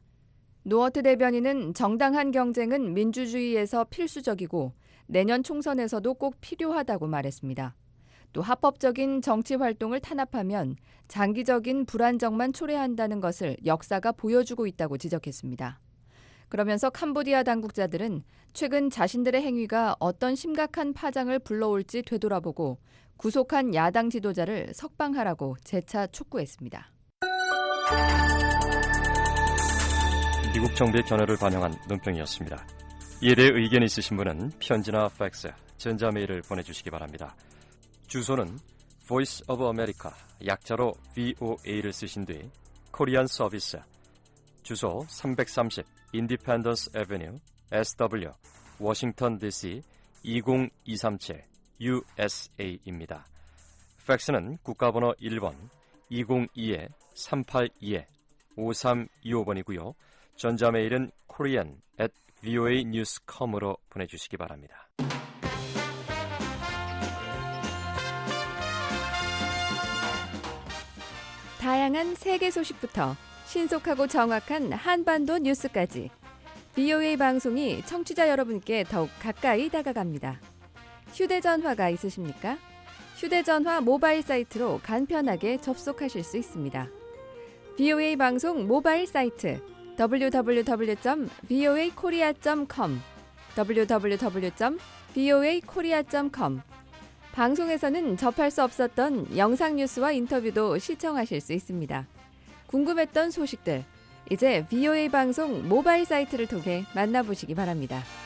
노어트 대변인은 정당한 경쟁은 민주주의에서 필수적이고 내년 총선에서도 꼭 필요하다고 말했습니다. 또 합법적인 정치 활동을 탄압하면 장기적인 불안정만 초래한다는 것을 역사가 보여주고 있다고 지적했습니다. 그러면서 캄보디아 당국자들은 최근 자신들의 행위가 어떤 심각한 파장을 불러올지 되돌아보고 구속한 야당 지도자를 석방하라고 재차 촉구했습니다. 미국 정부의 견해를 반영한 논평이었습니다. 이에 대해 의견이 있으신 분은 편지나 팩스, 전자메일을 보내주시기 바랍니다. 주소는 Voice of America, 약자로 브이오에이를 쓰신 뒤 코리안 서비스, 주소 삼백삼십 인디펜던스 애버뉴, 에스더블유, 워싱턴 디씨 이공이삼칠 유에스에이입니다. 팩스는 국가번호 일 번 이공이 삼팔이 오삼이오 번이고요. 전자메일은 korean at 브이오에이 뉴스 닷컴으로 보내주시기 바랍니다. 다양한 세계 소식부터 신속하고 정확한 한반도 뉴스까지 브이오에이 방송이 청취자 여러분께 더욱 가까이 다가갑니다. 휴대전화가 있으십니까? 휴대전화 모바일 사이트로 간편하게 접속하실 수 있습니다. 브이오에이 방송 모바일 사이트 더블유 더블유 더블유 점 브이오에이 코리아 점 컴 더블유 더블유 더블유 점 브이오에이 코리아 점 컴 방송에서는 접할 수 없었던 영상 뉴스와 인터뷰도 시청하실 수 있습니다. 궁금했던 소식들, 이제 브이오에이 방송 모바일 사이트를 통해 만나보시기 바랍니다.